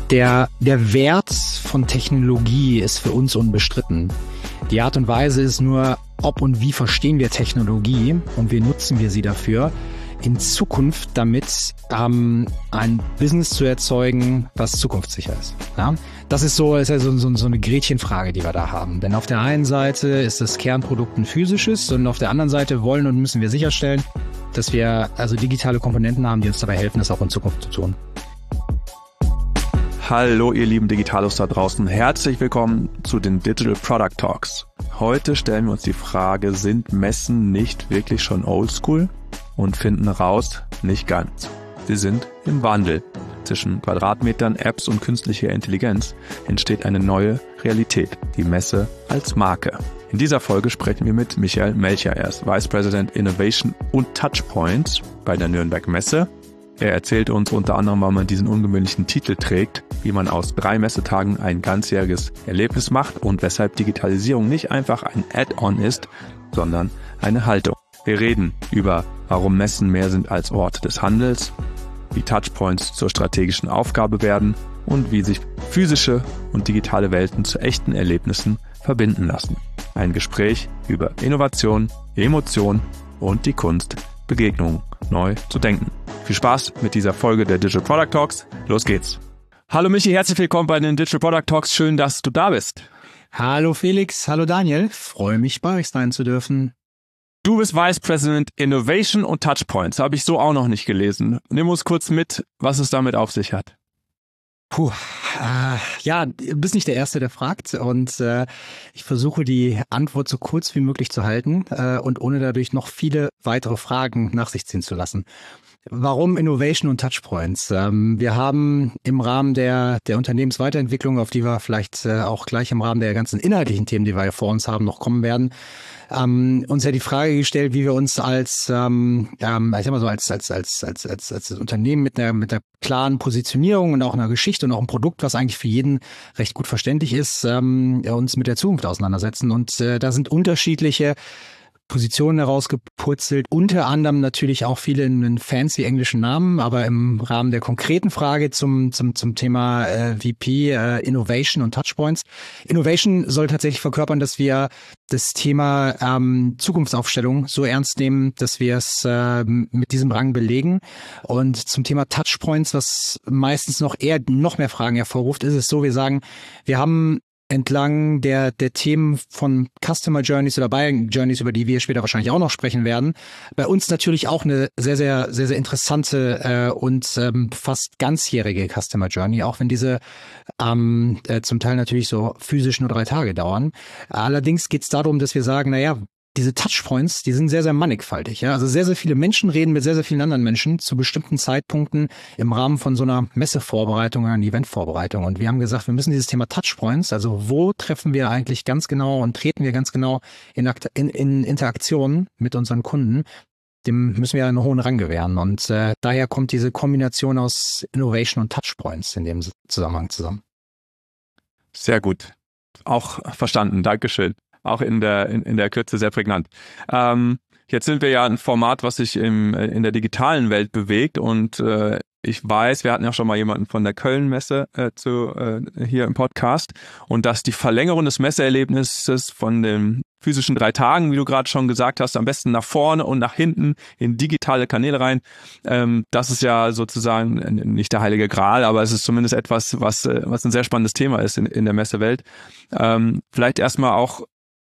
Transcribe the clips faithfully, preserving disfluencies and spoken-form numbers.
Der, der Wert von Technologie ist für uns unbestritten. Die Art und Weise ist nur, ob und wie verstehen wir Technologie und wie nutzen wir sie dafür, in Zukunft damit ähm, ein Business zu erzeugen, was zukunftssicher ist. Ja? Das ist so, ist ja so, so, so eine Gretchenfrage, die wir da haben. Denn auf der einen Seite ist das Kernprodukt ein physisches und auf der anderen Seite wollen und müssen wir sicherstellen, dass wir also digitale Komponenten haben, die uns dabei helfen, das auch in Zukunft zu tun. Hallo ihr lieben Digitalos da draußen, herzlich willkommen zu den Digital Product Talks. Heute stellen wir uns die Frage, sind Messen nicht wirklich schon oldschool? Und finden raus, nicht ganz. Sie sind im Wandel. Zwischen Quadratmetern, Apps und künstlicher Intelligenz entsteht eine neue Realität, die Messe als Marke. In dieser Folge sprechen wir mit Michael Melcher. Er ist Vice President Innovation und Touchpoints bei der Nürnberg Messe. Er erzählt uns unter anderem, warum man diesen ungewöhnlichen Titel trägt, wie man aus drei Messetagen ein ganzjähriges Erlebnis macht und weshalb Digitalisierung nicht einfach ein Add-on ist, sondern eine Haltung. Wir reden über, warum Messen mehr sind als Ort des Handels, wie Touchpoints zur strategischen Aufgabe werden und wie sich physische und digitale Welten zu echten Erlebnissen verbinden lassen. Ein Gespräch über Innovation, Emotion und die Kunst, Begegnungen neu zu denken. Viel Spaß mit dieser Folge der Digital Product Talks. Los geht's. Hallo Michi, herzlich willkommen bei den Digital Product Talks. Schön, dass du da bist. Hallo Felix, hallo Daniel. Freue mich, bei euch sein zu dürfen. Du bist Vice President Innovation und Touchpoints. Habe ich so auch noch nicht gelesen. Nimm uns kurz mit, was es damit auf sich hat. Puh, äh, ja, du bist nicht der Erste, der fragt und äh, ich versuche die Antwort so kurz wie möglich zu halten äh, und ohne dadurch noch viele weitere Fragen nach sich ziehen zu lassen. Warum Innovation und Touchpoints? Ähm, wir haben im Rahmen der der Unternehmensweiterentwicklung, auf die wir vielleicht äh, auch gleich im Rahmen der ganzen inhaltlichen Themen, die wir ja vor uns haben, noch kommen werden, ähm, uns ja die Frage gestellt, wie wir uns als, ähm, ähm, ich sag mal so als als als als als als Unternehmen mit einer mit einer klaren Positionierung und auch einer Geschichte und auch ein Produkt, was eigentlich für jeden recht gut verständlich ist, ähm, uns mit der Zukunft auseinandersetzen. Und äh, da sind unterschiedliche Positionen herausgepurzelt, unter anderem natürlich auch viele in einen fancy englischen Namen, aber im Rahmen der konkreten Frage zum zum zum Thema äh, V P äh, Innovation und Touchpoints. Innovation soll tatsächlich verkörpern, dass wir das Thema ähm, Zukunftsaufstellung so ernst nehmen, dass wir es äh, mit diesem Rang belegen. Und zum Thema Touchpoints, was meistens noch eher noch mehr Fragen hervorruft, ist es so, wir sagen, wir haben entlang der der Themen von Customer Journeys oder Buying Journeys, über die wir später wahrscheinlich auch noch sprechen werden, bei uns natürlich auch eine sehr, sehr, sehr, sehr interessante äh, und ähm, fast ganzjährige Customer Journey, auch wenn diese ähm, äh, zum Teil natürlich so physisch nur drei Tage dauern. Allerdings geht es darum, dass wir sagen, naja, diese Touchpoints, die sind sehr, sehr mannigfaltig. Ja? Also sehr, sehr viele Menschen reden mit sehr, sehr vielen anderen Menschen zu bestimmten Zeitpunkten im Rahmen von so einer Messevorbereitung oder einer Eventvorbereitung. Und wir haben gesagt, wir müssen dieses Thema Touchpoints, also wo treffen wir eigentlich ganz genau und treten wir ganz genau in, in, in Interaktion mit unseren Kunden, dem müssen wir einen hohen Rang gewähren. Und äh, daher kommt diese Kombination aus Innovation und Touchpoints in dem Zusammenhang zusammen. Sehr gut. Auch verstanden. Dankeschön. Auch in der in, in der Kürze sehr prägnant. Ähm, jetzt sind wir ja ein Format, was sich im, in der digitalen Welt bewegt und äh, ich weiß, wir hatten ja schon mal jemanden von der Köln-Messe äh, zu, äh, hier im Podcast und dass die Verlängerung des Messeerlebnisses von den physischen drei Tagen, wie du gerade schon gesagt hast, am besten nach vorne und nach hinten in digitale Kanäle rein. Ähm, das ist ja sozusagen nicht der heilige Gral, aber es ist zumindest etwas, was, was ein sehr spannendes Thema ist in, in der Messewelt. Ähm, vielleicht erstmal auch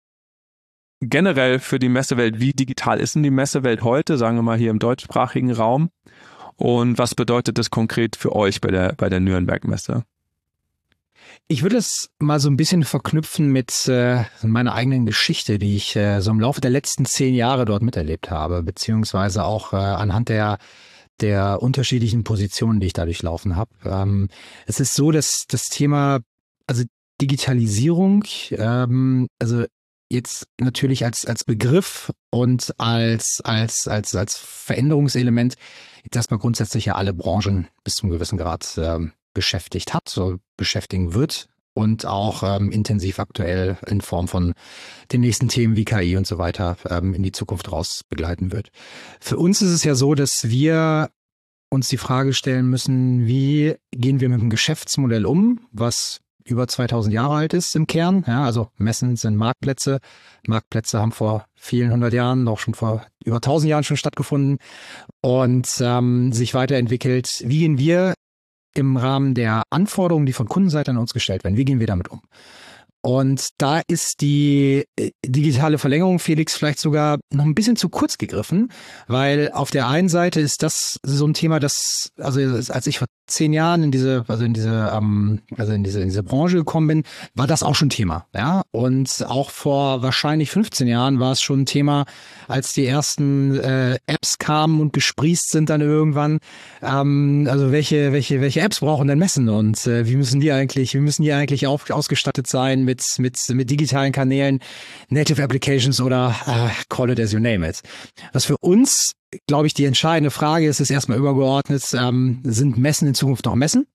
generell für die Messewelt, wie digital ist denn die Messewelt heute, sagen wir mal hier im deutschsprachigen Raum? Und was bedeutet das konkret für euch bei der, bei der Nürnberg Messe? Ich würde es mal so ein bisschen verknüpfen mit äh, meiner eigenen Geschichte, die ich äh, so im Laufe der letzten zehn Jahre dort miterlebt habe, beziehungsweise auch äh, anhand der der unterschiedlichen Positionen, die ich da durchlaufen habe. Ähm, es ist so, dass das Thema, also Digitalisierung, ähm, also jetzt natürlich als als Begriff und als als als als Veränderungselement jetzt erstmal grundsätzlich ja alle Branchen bis zum gewissen Grad ähm, beschäftigt hat, so beschäftigen wird und auch ähm, intensiv aktuell in Form von den nächsten Themen wie K I und so weiter ähm, in die Zukunft raus begleiten wird. Für uns ist es ja so, dass wir uns die Frage stellen müssen, wie gehen wir mit dem Geschäftsmodell um, was über zweitausend Jahre alt ist im Kern. Ja, also Messen sind Marktplätze. Marktplätze haben vor vielen hundert Jahren, auch schon vor über tausend Jahren schon stattgefunden und ähm, sich weiterentwickelt. Wie gehen wir im Rahmen der Anforderungen, die von Kundenseite an uns gestellt werden, wie gehen wir damit um? Und da ist die digitale Verlängerung, Felix, vielleicht sogar noch ein bisschen zu kurz gegriffen, weil auf der einen Seite ist das so ein Thema, das, also als ich vor zehn Jahren in diese, also in diese, ähm, also in diese, in diese Branche gekommen bin, war das auch schon Thema, ja. Und auch vor wahrscheinlich fünfzehn Jahren war es schon ein Thema, als die ersten äh, Apps kamen und gesprießt sind dann irgendwann. Ähm, also welche, welche, welche Apps brauchen denn Messen und äh, wie müssen die eigentlich, wie müssen die eigentlich auf, ausgestattet sein mit Mit, mit, mit digitalen Kanälen, Native Applications oder äh, call it as you name it. Was für uns, glaube ich, die entscheidende Frage ist, ist erstmal übergeordnet, ähm, sind Messen in Zukunft noch Messen?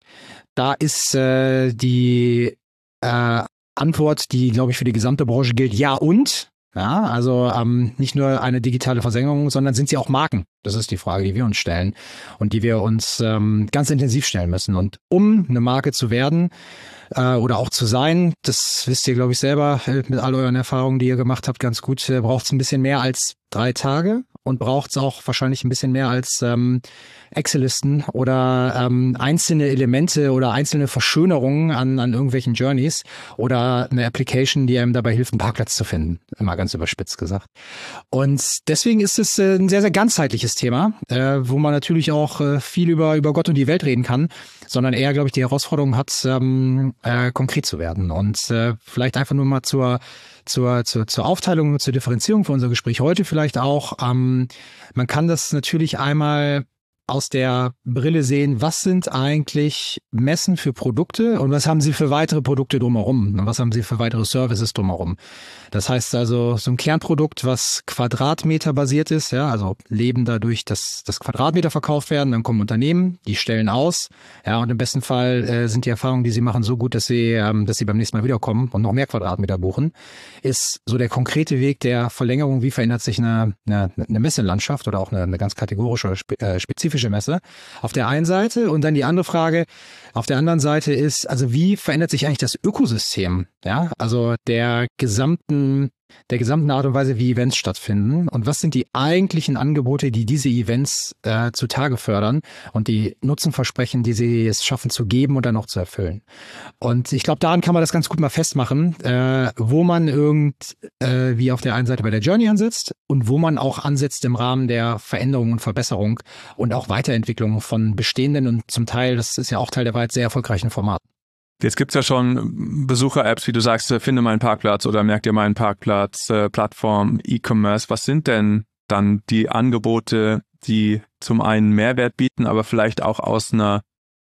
Da ist äh, die äh, Antwort, die, glaube ich, für die gesamte Branche gilt, ja und. Ja, also ähm, nicht nur eine digitale Versenkung, sondern sind sie auch Marken? Das ist die Frage, die wir uns stellen und die wir uns ähm, ganz intensiv stellen müssen. Und um eine Marke zu werden, oder auch zu sein, das wisst ihr, glaube ich, selber mit all euren Erfahrungen, die ihr gemacht habt, ganz gut, braucht es ein bisschen mehr als drei Tage und braucht es auch wahrscheinlich ein bisschen mehr als ähm, Excel-Listen oder ähm, einzelne Elemente oder einzelne Verschönerungen an, an irgendwelchen Journeys oder eine Application, die einem dabei hilft, einen Parkplatz zu finden, immer ganz überspitzt gesagt. Und deswegen ist es äh, ein sehr, sehr ganzheitliches Thema, äh, wo man natürlich auch äh, viel über, über Gott und die Welt reden kann, sondern eher, glaube ich, die Herausforderung hat, ähm, äh, konkret zu werden. Und äh, vielleicht einfach nur mal zur Zur, zur, zur Aufteilung, zur Differenzierung für unser Gespräch heute vielleicht auch. Ähm, man kann das natürlich einmal aus der Brille sehen, was sind eigentlich Messen für Produkte und was haben sie für weitere Produkte drumherum und was haben sie für weitere Services drumherum. Das heißt also, so ein Kernprodukt, was Quadratmeter basiert ist, ja, also leben dadurch, dass, dass Quadratmeter verkauft werden, dann kommen Unternehmen, die stellen aus, ja, und im besten Fall äh, sind die Erfahrungen, die sie machen, so gut, dass sie, ähm, dass sie beim nächsten Mal wiederkommen und noch mehr Quadratmeter buchen, ist so der konkrete Weg der Verlängerung, wie verändert sich eine, eine, eine Messelandschaft oder auch eine, eine ganz kategorische oder spe, äh, spezifische Messe auf der einen Seite und dann die andere Frage auf der anderen Seite ist, also wie verändert sich eigentlich das Ökosystem, ja, also der gesamten der gesamten Art und Weise, wie Events stattfinden und was sind die eigentlichen Angebote, die diese Events äh, zutage fördern und die Nutzenversprechen, die sie es schaffen zu geben und dann auch zu erfüllen. Und ich glaube, daran kann man das ganz gut mal festmachen, äh, wo man irgend äh, wie auf der einen Seite bei der Journey ansetzt und wo man auch ansetzt im Rahmen der Veränderung und Verbesserung und auch Weiterentwicklung von bestehenden und zum Teil, das ist ja auch Teil der Wahrheit, sehr erfolgreichen Formaten. Jetzt gibt's ja schon Besucher-Apps, wie du sagst, finde meinen Parkplatz oder merk dir meinen Parkplatz, äh, Plattform, E-Commerce. Was sind denn dann die Angebote, die zum einen Mehrwert bieten, aber vielleicht auch aus einer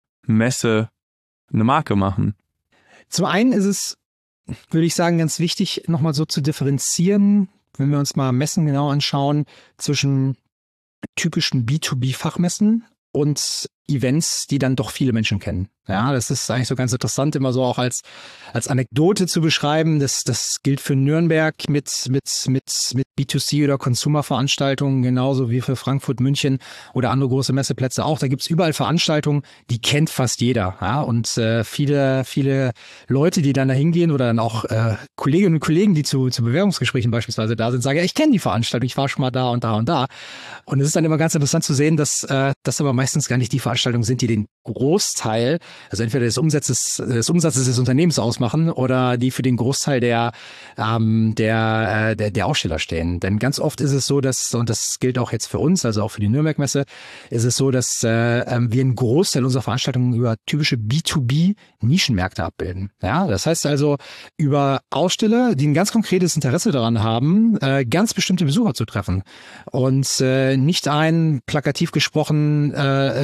Messe eine Marke machen? Zum einen ist es, würde ich sagen, ganz wichtig, nochmal so zu differenzieren, wenn wir uns mal Messen genau anschauen, zwischen typischen B zwei B-Fachmessen und Events, die dann doch viele Menschen kennen. Ja, das ist eigentlich so ganz interessant, immer so auch als als Anekdote zu beschreiben. Das das gilt für Nürnberg mit mit mit mit B zwei C oder Consumer-Veranstaltungen genauso wie für Frankfurt, München oder andere große Messeplätze auch. Da gibt's überall Veranstaltungen, die kennt fast jeder. Ja, und äh, viele viele Leute, die dann da hingehen oder dann auch äh, Kolleginnen und Kollegen, die zu zu Bewerbungsgesprächen beispielsweise da sind, sagen, ja, ich kenne die Veranstaltung, ich war schon mal da und da und da. Und es ist dann immer ganz interessant zu sehen, dass äh, das aber meistens gar nicht die Veranstaltungen sind, die den Großteil, also entweder des Umsatzes, des Umsatzes des Unternehmens ausmachen oder die für den Großteil der, ähm, der, äh, der, der Aussteller stehen. Denn ganz oft ist es so, dass, und das gilt auch jetzt für uns, also auch für die Nürnberg-Messe, ist es so, dass äh, wir einen Großteil unserer Veranstaltungen über typische B zwei B-Nischenmärkte abbilden. Ja, das heißt also über Aussteller, die ein ganz konkretes Interesse daran haben, äh, ganz bestimmte Besucher zu treffen und äh, nicht einen, plakativ gesprochen, äh, einen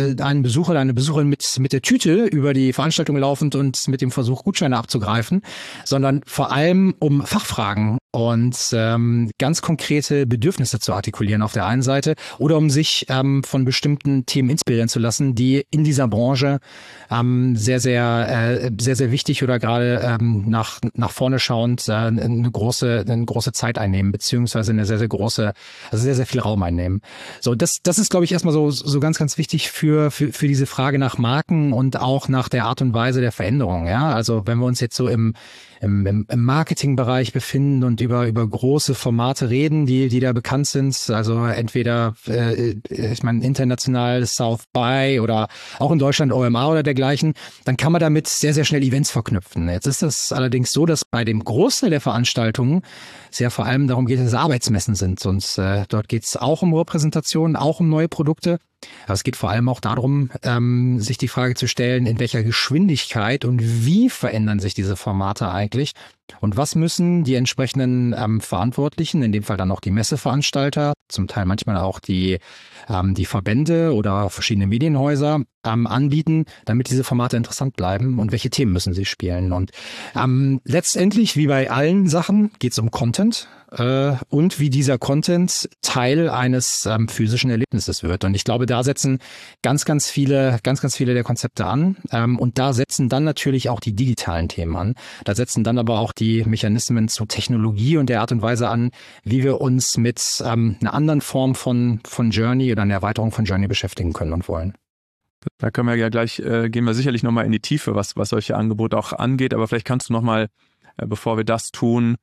einen Besucher oder eine Besucherin mit, mit der Tüte über die Veranstaltung laufend und mit dem Versuch, Gutscheine abzugreifen, sondern vor allem um Fachfragen und ähm, ganz konkrete Bedürfnisse zu artikulieren auf der einen Seite oder um sich ähm, von bestimmten Themen inspirieren zu lassen, die in dieser Branche ähm, sehr, sehr, äh, sehr, sehr wichtig oder gerade ähm, nach nach vorne schauend äh, eine große, eine große Zeit einnehmen, beziehungsweise eine sehr, sehr große, also sehr, sehr viel Raum einnehmen. So, das, das ist, glaube ich, erstmal so so ganz, ganz wichtig für für für diese Frage nach Marken und auch nach der Art und Weise der Veränderung. Ja, also wenn wir uns jetzt so im im, im im Marketingbereich befinden und über über große Formate reden, die die da bekannt sind, also entweder äh, ich meine international South by oder auch in Deutschland O M A oder dergleichen, dann kann man damit sehr sehr schnell Events verknüpfen. Jetzt ist das allerdings so, dass bei dem Großteil der Veranstaltungen es ja vor allem darum geht, dass es Arbeitsmessen sind und äh, dort geht es auch um Repräsentation, auch um neue Produkte. Aber es geht vor allem auch darum, ähm, sich die Frage zu stellen, in welcher Geschwindigkeit und wie verändern sich diese Formate eigentlich und was müssen die entsprechenden ähm, Verantwortlichen, in dem Fall dann auch die Messeveranstalter, zum Teil manchmal auch die, ähm, die Verbände oder verschiedene Medienhäuser ähm, anbieten, damit diese Formate interessant bleiben und welche Themen müssen sie spielen. Und ähm, letztendlich, wie bei allen Sachen, geht es um Content äh, und wie dieser Content Teil eines ähm, physischen Erlebnisses wird. Und ich glaube, da setzen ganz, ganz viele, ganz, ganz viele der Konzepte an. Ähm, und da setzen dann natürlich auch die digitalen Themen an. Da setzen dann aber auch die Mechanismen zur Technologie und der Art und Weise an, wie wir uns mit ähm, einer anderen Form von, von Journey oder einer Erweiterung von Journey beschäftigen können und wollen. Da können wir ja gleich, äh, gehen wir sicherlich nochmal in die Tiefe, was, was solche Angebote auch angeht. Aber vielleicht kannst du nochmal, äh, bevor wir das tun,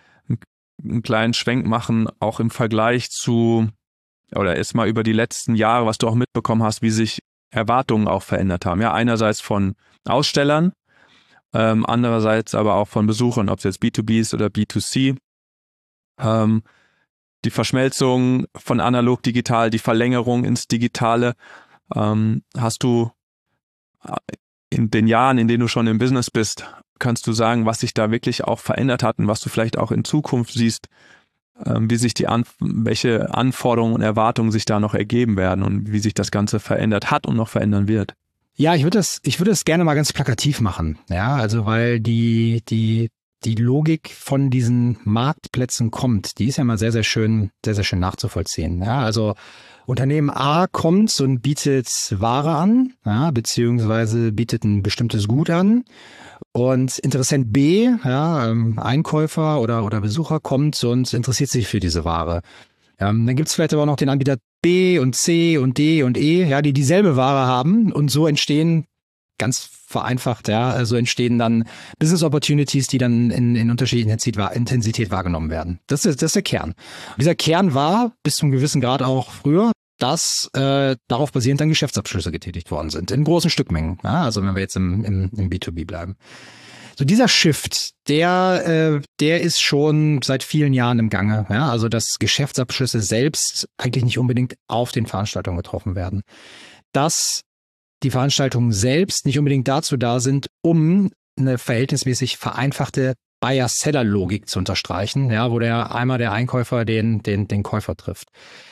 einen kleinen Schwenk machen, auch im Vergleich zu, oder erstmal über die letzten Jahre, was du auch mitbekommen hast, wie sich Erwartungen auch verändert haben. Ja, einerseits von Ausstellern, ähm, andererseits aber auch von Besuchern, ob es jetzt B zwei B ist oder B zwei C. Ähm, die Verschmelzung von analog digital, die Verlängerung ins Digitale. Ähm, hast du in den Jahren, in denen du schon im Business bist, kannst du sagen, was sich da wirklich auch verändert hat und was du vielleicht auch in Zukunft siehst, ähm, wie sich die An- welche Anforderungen und Erwartungen sich da noch ergeben werden und wie sich das Ganze verändert hat und noch verändern wird? Ja, ich würde das, ich würde das gerne mal ganz plakativ machen. Ja, also weil die, die, die Logik von diesen Marktplätzen kommt, die ist ja mal sehr, sehr schön, sehr, sehr schön nachzuvollziehen. Ja, also Unternehmen A kommt und bietet Ware an, ja, beziehungsweise bietet ein bestimmtes Gut an. Und Interessent B, ja, Einkäufer oder, oder Besucher kommt und interessiert sich für diese Ware. Ähm, dann gibt's vielleicht aber auch noch den Anbieter B und C und D und E, ja, die dieselbe Ware haben und so entstehen, ganz vereinfacht, ja, also entstehen dann Business Opportunities, die dann in, in unterschiedlicher Intensität wahrgenommen werden. Das ist, das ist der Kern. Und dieser Kern war bis zum gewissen Grad auch früher, dass äh, darauf basierend dann Geschäftsabschlüsse getätigt worden sind, in großen Stückmengen. Ja, also wenn wir jetzt im, im, im B zwei B bleiben. So dieser Shift, der, äh, der ist schon seit vielen Jahren im Gange. Ja, also dass Geschäftsabschlüsse selbst eigentlich nicht unbedingt auf den Veranstaltungen getroffen werden. Dass die Veranstaltungen selbst nicht unbedingt dazu da sind, um eine verhältnismäßig vereinfachte Buyer-Seller-Logik zu unterstreichen, ja, wo der einmal der Einkäufer den, den, den Käufer trifft.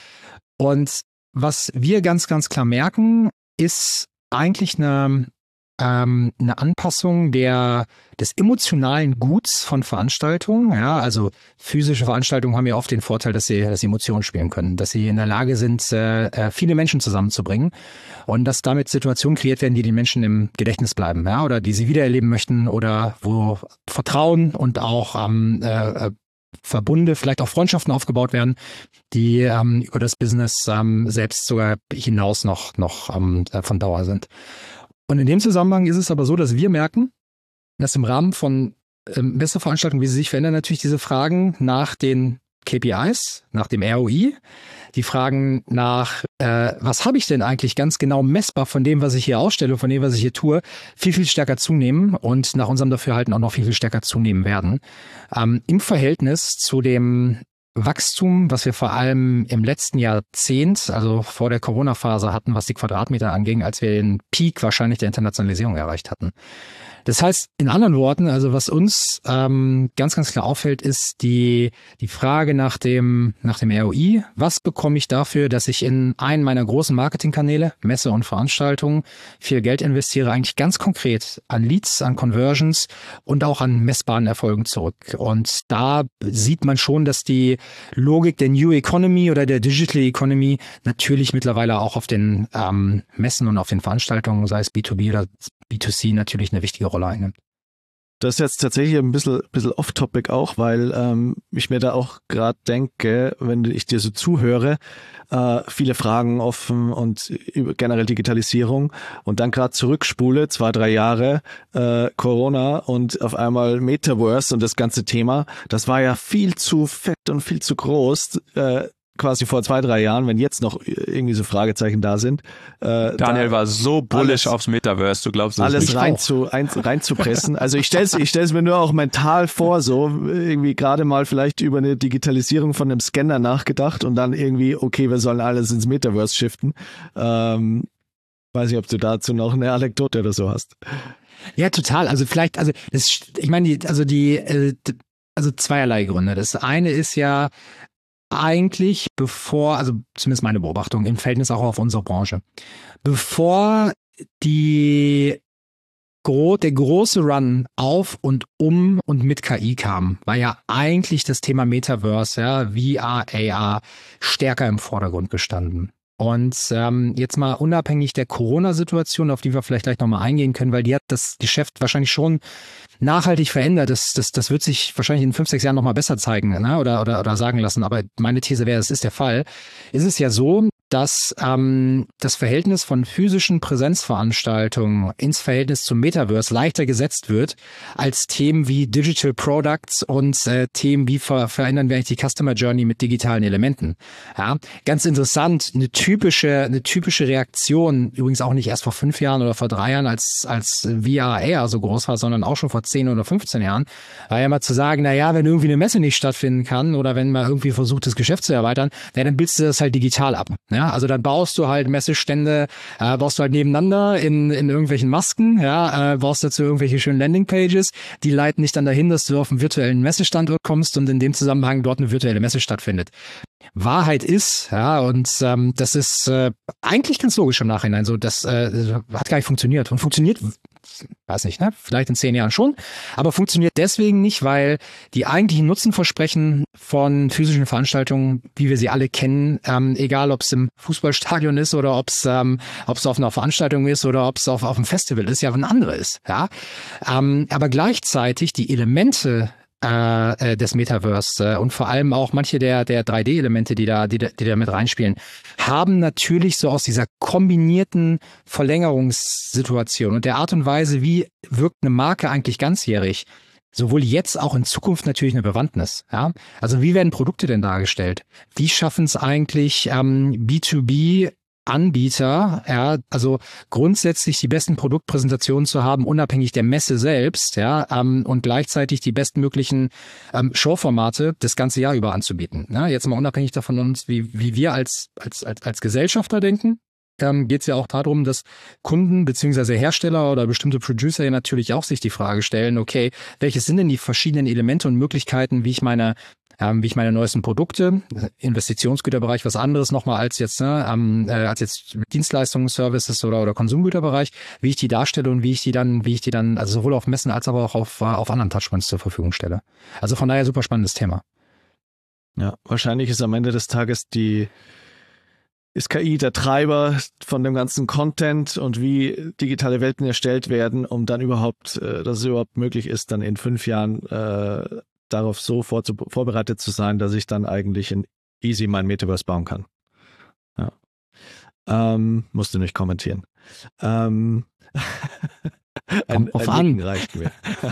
Und was wir ganz, ganz klar merken, ist eigentlich eine, ähm, eine Anpassung der, des emotionalen Guts von Veranstaltungen. Ja, also physische Veranstaltungen haben ja oft den Vorteil, dass sie, dass sie Emotionen spielen können, dass sie in der Lage sind, äh, viele Menschen zusammenzubringen und dass damit Situationen kreiert werden, die den Menschen im Gedächtnis bleiben, ja, oder die sie wiedererleben möchten oder wo Vertrauen und auch ähm, äh, Verbunde, vielleicht auch Freundschaften aufgebaut werden, die ähm, über das Business ähm, selbst sogar hinaus noch, noch ähm, von Dauer sind. Und in dem Zusammenhang ist es aber so, dass wir merken, dass im Rahmen von ähm, Messeveranstaltungen, wie sie sich verändern, natürlich diese Fragen nach den K P Is, nach dem R O I, die Fragen nach, äh, was habe ich denn eigentlich ganz genau messbar von dem, was ich hier ausstelle, von dem, was ich hier tue, viel, viel stärker zunehmen und nach unserem Dafürhalten auch noch viel, viel stärker zunehmen werden. Ähm, im Verhältnis zu dem Wachstum, was wir vor allem im letzten Jahrzehnt, also vor der Corona-Phase hatten, was die Quadratmeter anging, als wir den Peak wahrscheinlich der Internationalisierung erreicht hatten. Das heißt, in anderen Worten, also was uns ähm, ganz, ganz klar auffällt, ist die die Frage nach dem nach dem R O I. Was bekomme ich dafür, dass ich in einen meiner großen Marketingkanäle, Messe und Veranstaltungen, viel Geld investiere, eigentlich ganz konkret an Leads, an Conversions und auch an messbaren Erfolgen zurück. Und da sieht man schon, dass die Logik der New Economy oder der Digital Economy natürlich mittlerweile auch auf den ähm, Messen und auf den Veranstaltungen, sei es B zwei B oder B zwei C, natürlich eine wichtige Rolle einnimmt. Das ist jetzt tatsächlich ein bisschen, bisschen off-topic auch, weil ähm, ich mir da auch gerade denke, wenn ich dir so zuhöre, äh, viele Fragen offen und über generell Digitalisierung und dann gerade zurückspule, zwei, drei Jahre äh, Corona und auf einmal Metaverse und das ganze Thema, das war ja viel zu fett und viel zu groß, äh, quasi vor zwei, drei Jahren, wenn jetzt noch irgendwie so Fragezeichen da sind. Äh, Daniel da war so bullish alles, aufs Metaverse, du glaubst es alles nicht. Alles rein zu, ein, reinzupressen. Also ich stell's, ich stell's mir nur auch mental vor, so irgendwie gerade mal vielleicht über eine Digitalisierung von einem Scanner nachgedacht und dann irgendwie, okay, wir sollen alles ins Metaverse shiften. Ähm, weiß nicht, ob du dazu noch eine Anekdote oder so hast. Ja, total. Also vielleicht, also das, ich meine, die, also die, äh, also zweierlei Gründe. Das eine ist ja, eigentlich bevor, also zumindest meine Beobachtung im Verhältnis auch auf unsere Branche, bevor die gro- der große Run auf und um und mit K I kam, war ja eigentlich das Thema Metaverse, ja, V R, A R stärker im Vordergrund gestanden. Und ähm, jetzt mal unabhängig der Corona-Situation, auf die wir vielleicht gleich nochmal eingehen können, weil die hat das Geschäft wahrscheinlich schon nachhaltig verändert. Das, das, das wird sich wahrscheinlich in fünf, sechs Jahren nochmal besser zeigen, ne? oder, oder, oder sagen lassen. Aber meine These wäre, es ist der Fall. Ist es ja so, dass ähm, das Verhältnis von physischen Präsenzveranstaltungen ins Verhältnis zum Metaverse leichter gesetzt wird als Themen wie Digital Products und äh, Themen wie ver- verändern wir eigentlich die Customer Journey mit digitalen Elementen. Ja, ganz interessant, eine typische, eine typische Reaktion, übrigens auch nicht erst vor fünf Jahren oder vor drei Jahren, als als V R A R so groß war, sondern auch schon vor zehn oder fünfzehn Jahren, war ja mal zu sagen, na ja, wenn irgendwie eine Messe nicht stattfinden kann oder wenn man irgendwie versucht, das Geschäft zu erweitern, na, dann bildest du das halt digital ab. Ja, also dann baust du halt Messestände, äh, baust du halt nebeneinander in in irgendwelchen Masken, ja, äh, baust dazu irgendwelche schönen Landingpages, die leiten dich dann dahin, dass du auf einen virtuellen Messestandort kommst und in dem Zusammenhang dort eine virtuelle Messe stattfindet. Wahrheit ist, ja, und ähm, das ist äh, eigentlich ganz logisch im Nachhinein so, das äh, hat gar nicht funktioniert und funktioniert, weiß nicht, ne, vielleicht in zehn Jahren schon, aber funktioniert deswegen nicht, weil die eigentlichen Nutzenversprechen von physischen Veranstaltungen, wie wir sie alle kennen, ähm, egal ob es im Fußballstadion ist oder ob es ähm, ob es auf einer Veranstaltung ist oder ob es auf auf einem Festival ist, ja ein anderes ist, ja, ähm, aber gleichzeitig die Elemente Äh, des Metaverse äh, und vor allem auch manche der der drei D-Elemente, die da die, die da mit reinspielen, haben natürlich so aus dieser kombinierten Verlängerungssituation und der Art und Weise, wie wirkt eine Marke eigentlich ganzjährig, sowohl jetzt auch in Zukunft natürlich eine Bewandtnis. Ja? Also wie werden Produkte denn dargestellt? Wie schaffen es eigentlich ähm, B zwei B Anbieter, ja, also grundsätzlich die besten Produktpräsentationen zu haben, unabhängig der Messe selbst, ja, ähm, und gleichzeitig die bestmöglichen ähm, Showformate das ganze Jahr über anzubieten. Ja, jetzt mal unabhängig davon uns, wie wie wir als als als als Gesellschafter denken, ähm, geht es ja auch darum, dass Kunden beziehungsweise Hersteller oder bestimmte Producer ja natürlich auch sich die Frage stellen, okay, welches sind denn die verschiedenen Elemente und Möglichkeiten, wie ich meine Ähm, wie ich meine neuesten Produkte, Investitionsgüterbereich, was anderes nochmal als jetzt, ne, ähm, äh, als jetzt Dienstleistungen, Services oder oder Konsumgüterbereich, wie ich die darstelle und wie ich die dann, wie ich die dann, also sowohl auf Messen als aber auch auf auf anderen Touchpoints zur Verfügung stelle. Also von daher super spannendes Thema. Ja, wahrscheinlich ist am Ende des Tages die ist K I der Treiber von dem ganzen Content und wie digitale Welten erstellt werden, um dann überhaupt, äh, dass es überhaupt möglich ist, dann in fünf Jahren äh, darauf so vor, vorbereitet zu sein, dass ich dann eigentlich in easy mein Metaverse bauen kann. Ja. Ähm, musst du nicht kommentieren. Ähm, ein, Kommt ein an. Reicht mir.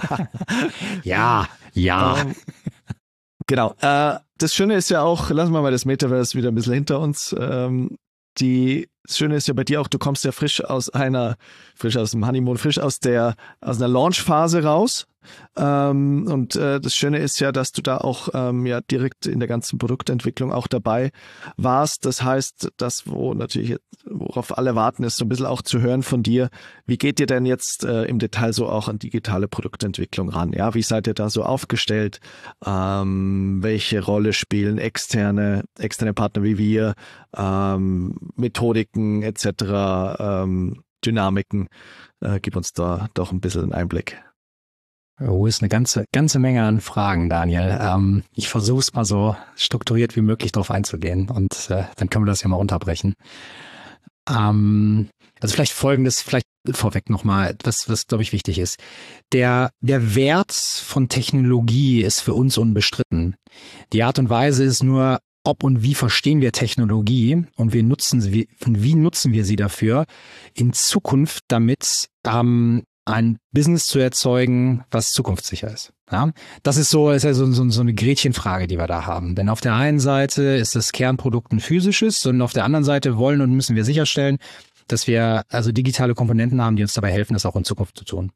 ja, ja. Ähm, genau. Äh, das Schöne ist ja auch, lassen wir mal das Metaverse wieder ein bisschen hinter uns. Ähm, die das Schöne ist ja bei dir auch, du kommst ja frisch aus einer, frisch aus dem Honeymoon, frisch aus der, aus einer Launchphase raus. Ähm, und äh, das Schöne ist ja, dass du da auch ähm, ja direkt in der ganzen Produktentwicklung auch dabei warst. Das heißt, das, wo natürlich, worauf alle warten, ist so ein bisschen auch zu hören von dir, wie geht ihr denn jetzt äh, im Detail so auch an digitale Produktentwicklung ran? Ja, wie seid ihr da so aufgestellt? Ähm, welche Rolle spielen externe, externe Partner wie wir, ähm, Methodiken et cetera, ähm, Dynamiken? Äh, gib uns da doch ein bisschen einen Einblick. Oh, ist eine ganze, ganze Menge an Fragen, Daniel. Ähm, ich versuche es mal so strukturiert wie möglich drauf einzugehen und äh, dann können wir das ja mal runterbrechen. Ähm, also vielleicht Folgendes, vielleicht vorweg nochmal, was, was glaube ich wichtig ist. Der, der Wert von Technologie ist für uns unbestritten. Die Art und Weise ist nur, ob und wie verstehen wir Technologie und wie nutzen sie, wie nutzen wir sie dafür in Zukunft, damit ähm, ein Business zu erzeugen, was zukunftssicher ist. Ja, das ist so, ist ja so, so, so eine Gretchenfrage, die wir da haben. Denn auf der einen Seite ist das Kernprodukt ein physisches und auf der anderen Seite wollen und müssen wir sicherstellen, dass wir also digitale Komponenten haben, die uns dabei helfen, das auch in Zukunft zu tun.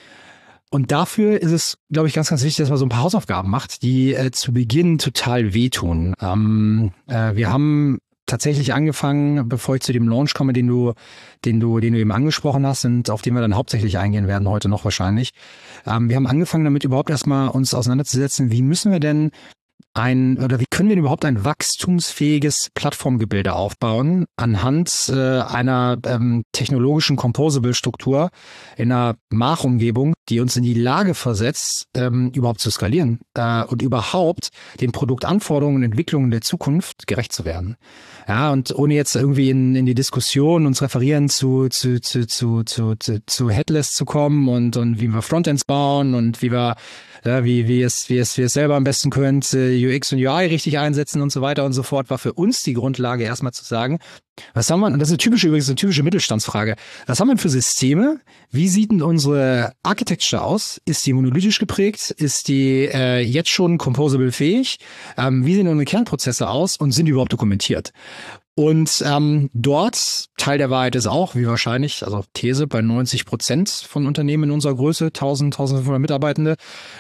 Und dafür ist es, glaube ich, ganz, ganz wichtig, dass man so ein paar Hausaufgaben macht, die äh, zu Beginn total wehtun. Ähm, äh, wir haben tatsächlich angefangen, bevor ich zu dem Launch komme, den du, den du, den du eben angesprochen hast und auf den wir dann hauptsächlich eingehen werden, heute noch wahrscheinlich. Ähm, wir haben angefangen damit überhaupt erstmal uns auseinanderzusetzen, wie müssen wir denn ein, oder wie können wir denn überhaupt ein wachstumsfähiges Plattformgebilde aufbauen anhand äh, einer ähm, technologischen Composable-Struktur in einer Mach-Umgebung, die uns in die Lage versetzt, ähm, überhaupt zu skalieren äh, und überhaupt den Produktanforderungen und Entwicklungen der Zukunft gerecht zu werden. Ja, und ohne jetzt irgendwie in, in die Diskussion uns referieren zu, zu, zu, zu, zu, zu, zu Headless zu kommen und, und wie wir Frontends bauen und wie wir Ja, wie, wie es, wie es, wie es selber am besten könnt, U X und U I richtig einsetzen und so weiter und so fort, war für uns die Grundlage erstmal zu sagen, was haben wir, und das ist eine typische, übrigens eine typische Mittelstandsfrage, was haben wir für Systeme? Wie sieht denn unsere Architecture aus? Ist die monolithisch geprägt? Ist die äh, jetzt schon composable fähig? Ähm, wie sehen unsere Kernprozesse aus und sind die überhaupt dokumentiert? Und ähm, dort, Teil der Wahrheit ist auch, wie wahrscheinlich, also These bei neunzig Prozent von Unternehmen in unserer Größe, tausend, tausendfünfhundert Mitarbeitende,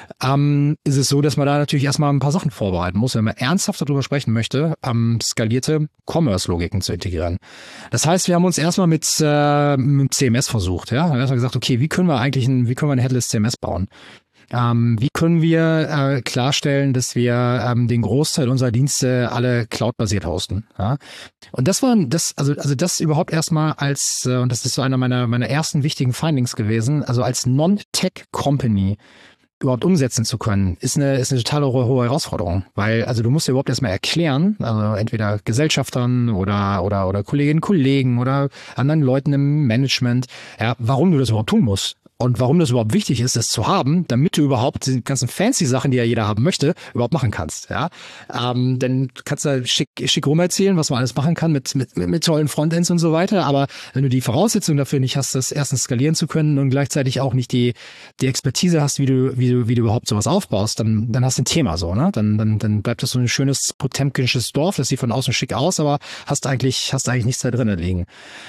ähm, ist es so, dass man da natürlich erstmal ein paar Sachen vorbereiten muss, wenn man ernsthaft darüber sprechen möchte, ähm, skalierte Commerce-Logiken zu integrieren. Das heißt, wir haben uns erstmal mit, äh, mit C M S versucht, ja, wir haben erstmal gesagt, okay, wie können wir eigentlich ein, wie können wir ein Headless C M S bauen? Ähm, wie können wir äh, klarstellen, dass wir ähm, den Großteil unserer Dienste alle cloud-basiert hosten? Ja? Und das war das, also also das überhaupt erstmal als, äh, und das ist so einer meiner meiner ersten wichtigen Findings gewesen, also als Non-Tech-Company überhaupt umsetzen zu können, ist eine ist eine total hohe, hohe Herausforderung, weil also du musst dir überhaupt erstmal erklären, also entweder Gesellschaftern oder oder oder Kolleginnen, Kollegen oder anderen Leuten im Management, ja, warum du das überhaupt tun musst. Und warum das überhaupt wichtig ist, das zu haben, damit du überhaupt die ganzen fancy Sachen, die ja jeder haben möchte, überhaupt machen kannst. Ja, ähm, denn du kannst da schick, schick rum erzählen, was man alles machen kann mit, mit, mit tollen Frontends und so weiter. Aber wenn du die Voraussetzungen dafür nicht hast, das erstens skalieren zu können und gleichzeitig auch nicht die, die Expertise hast, wie du, wie du, wie du überhaupt sowas aufbaust, dann, dann hast du ein Thema so, ne? Dann, dann, dann bleibt das so ein schönes potemkinsches Dorf, das sieht von außen schick aus, aber hast eigentlich, hast eigentlich nichts da drinnen liegen.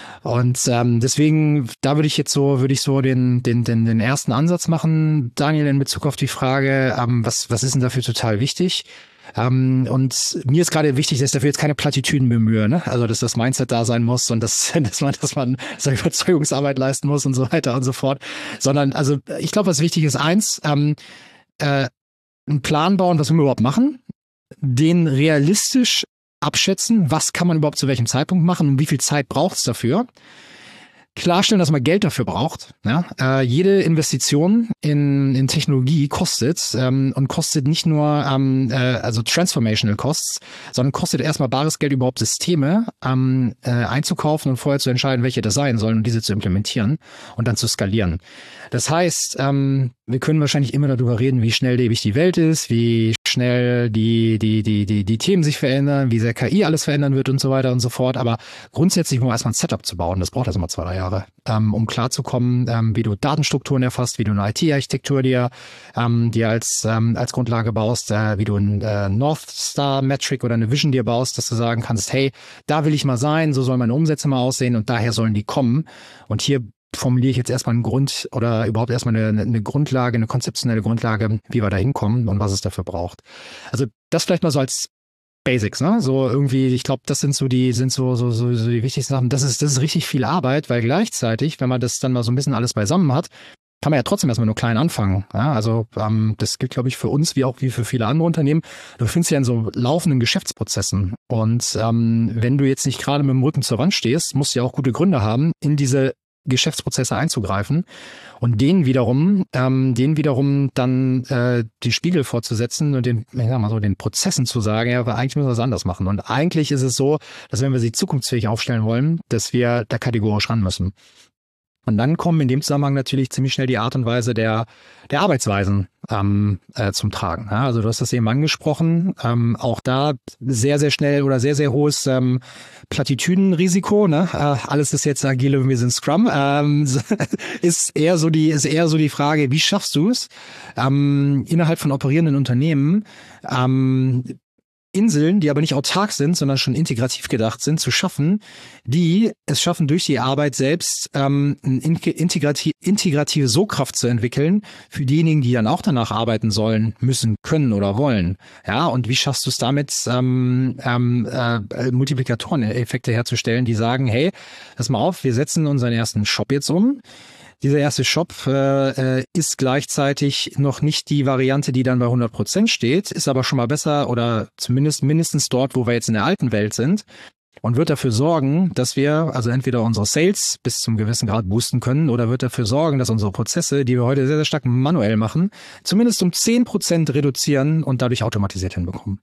Und ähm, deswegen, da würde ich jetzt so, würde ich so den, den, den, den ersten Ansatz machen, Daniel, in Bezug auf die Frage, ähm, was, was ist denn dafür total wichtig? Ähm, und mir ist gerade wichtig, dass ich dafür jetzt keine Plattitüden bemühe, ne? Also, dass das Mindset da sein muss und dass, dass man, dass man so Überzeugungsarbeit leisten muss und so weiter und so fort. Sondern, also, ich glaube, was wichtig ist, eins, ähm, äh, einen Plan bauen, was wir überhaupt machen, den realistisch abschätzen, was kann man überhaupt zu welchem Zeitpunkt machen und wie viel Zeit braucht es dafür. Klarstellen, dass man Geld dafür braucht. Ja? Äh, jede Investition in, in Technologie kostet ähm, und kostet nicht nur ähm, äh, also Transformational Costs, sondern kostet erstmal bares Geld, überhaupt Systeme ähm, äh, einzukaufen und vorher zu entscheiden, welche das sein sollen und diese zu implementieren und dann zu skalieren. Das heißt, ähm, wir können wahrscheinlich immer darüber reden, wie schnelllebig die Welt ist, wie schnell die, die, die, die, die Themen sich verändern, wie sehr K I alles verändern wird und so weiter und so fort. Aber grundsätzlich mal erstmal ein Setup zu bauen, das braucht erstmal zwei, drei Jahre, ähm, um klarzukommen, ähm, wie du Datenstrukturen erfasst, wie du eine I T-Architektur dir, ähm, dir als, ähm, als Grundlage baust, äh, wie du ein äh, North Star Metric oder eine Vision dir baust, dass du sagen kannst, hey, da will ich mal sein, so sollen meine Umsätze mal aussehen und daher sollen die kommen. Und hier formuliere ich jetzt erstmal einen Grund oder überhaupt erstmal eine, eine Grundlage, eine konzeptionelle Grundlage, wie wir da hinkommen und was es dafür braucht. Also das vielleicht mal so als Basics, ne? So irgendwie, ich glaube, das sind so die, sind so, so, so, so die wichtigsten Sachen. Das ist, das ist richtig viel Arbeit, weil gleichzeitig, wenn man das dann mal so ein bisschen alles beisammen hat, kann man ja trotzdem erstmal nur klein anfangen. Ja, also ähm, das gilt, glaube ich, für uns wie auch wie für viele andere Unternehmen. Du findest ja in so laufenden Geschäftsprozessen. Und ähm, wenn du jetzt nicht gerade mit dem Rücken zur Wand stehst, musst du ja auch gute Gründe haben, in diese Geschäftsprozesse einzugreifen und denen wiederum, ähm, denen wiederum dann äh, die Spiegel vorzusetzen und den, ich sag mal so, den Prozessen zu sagen, ja, aber eigentlich müssen wir was anders machen. Und eigentlich ist es so, dass wenn wir sie zukunftsfähig aufstellen wollen, dass wir da kategorisch ran müssen. Und dann kommen in dem Zusammenhang natürlich ziemlich schnell die Art und Weise der, der Arbeitsweisen ähm, äh, zum Tragen. Ja, also du hast das eben angesprochen. Ähm, auch da sehr, sehr schnell oder sehr, sehr hohes ähm, Plattitüdenrisiko. Ne? Äh, alles ist jetzt agile und wir sind Scrum. Ähm, ist eher so die, ist eher so die Frage, wie schaffst du es ähm, innerhalb von operierenden Unternehmen, ähm, Inseln, die aber nicht autark sind, sondern schon integrativ gedacht sind, zu schaffen, die es schaffen, durch die Arbeit selbst ähm, eine integrative, integrative Sogkraft zu entwickeln für diejenigen, die dann auch danach arbeiten sollen, müssen, können oder wollen. Ja, und wie schaffst du es damit, ähm, ähm, äh, Multiplikatoreneffekte herzustellen, die sagen, hey, pass mal auf, wir setzen unseren ersten Shop jetzt um. Dieser erste Shop äh, ist gleichzeitig noch nicht die Variante, die dann bei hundert Prozent steht, ist aber schon mal besser oder zumindest mindestens dort, wo wir jetzt in der alten Welt sind und wird dafür sorgen, dass wir also entweder unsere Sales bis zum gewissen Grad boosten können oder wird dafür sorgen, dass unsere Prozesse, die wir heute sehr, sehr stark manuell machen, zumindest um zehn Prozent reduzieren und dadurch automatisiert hinbekommen.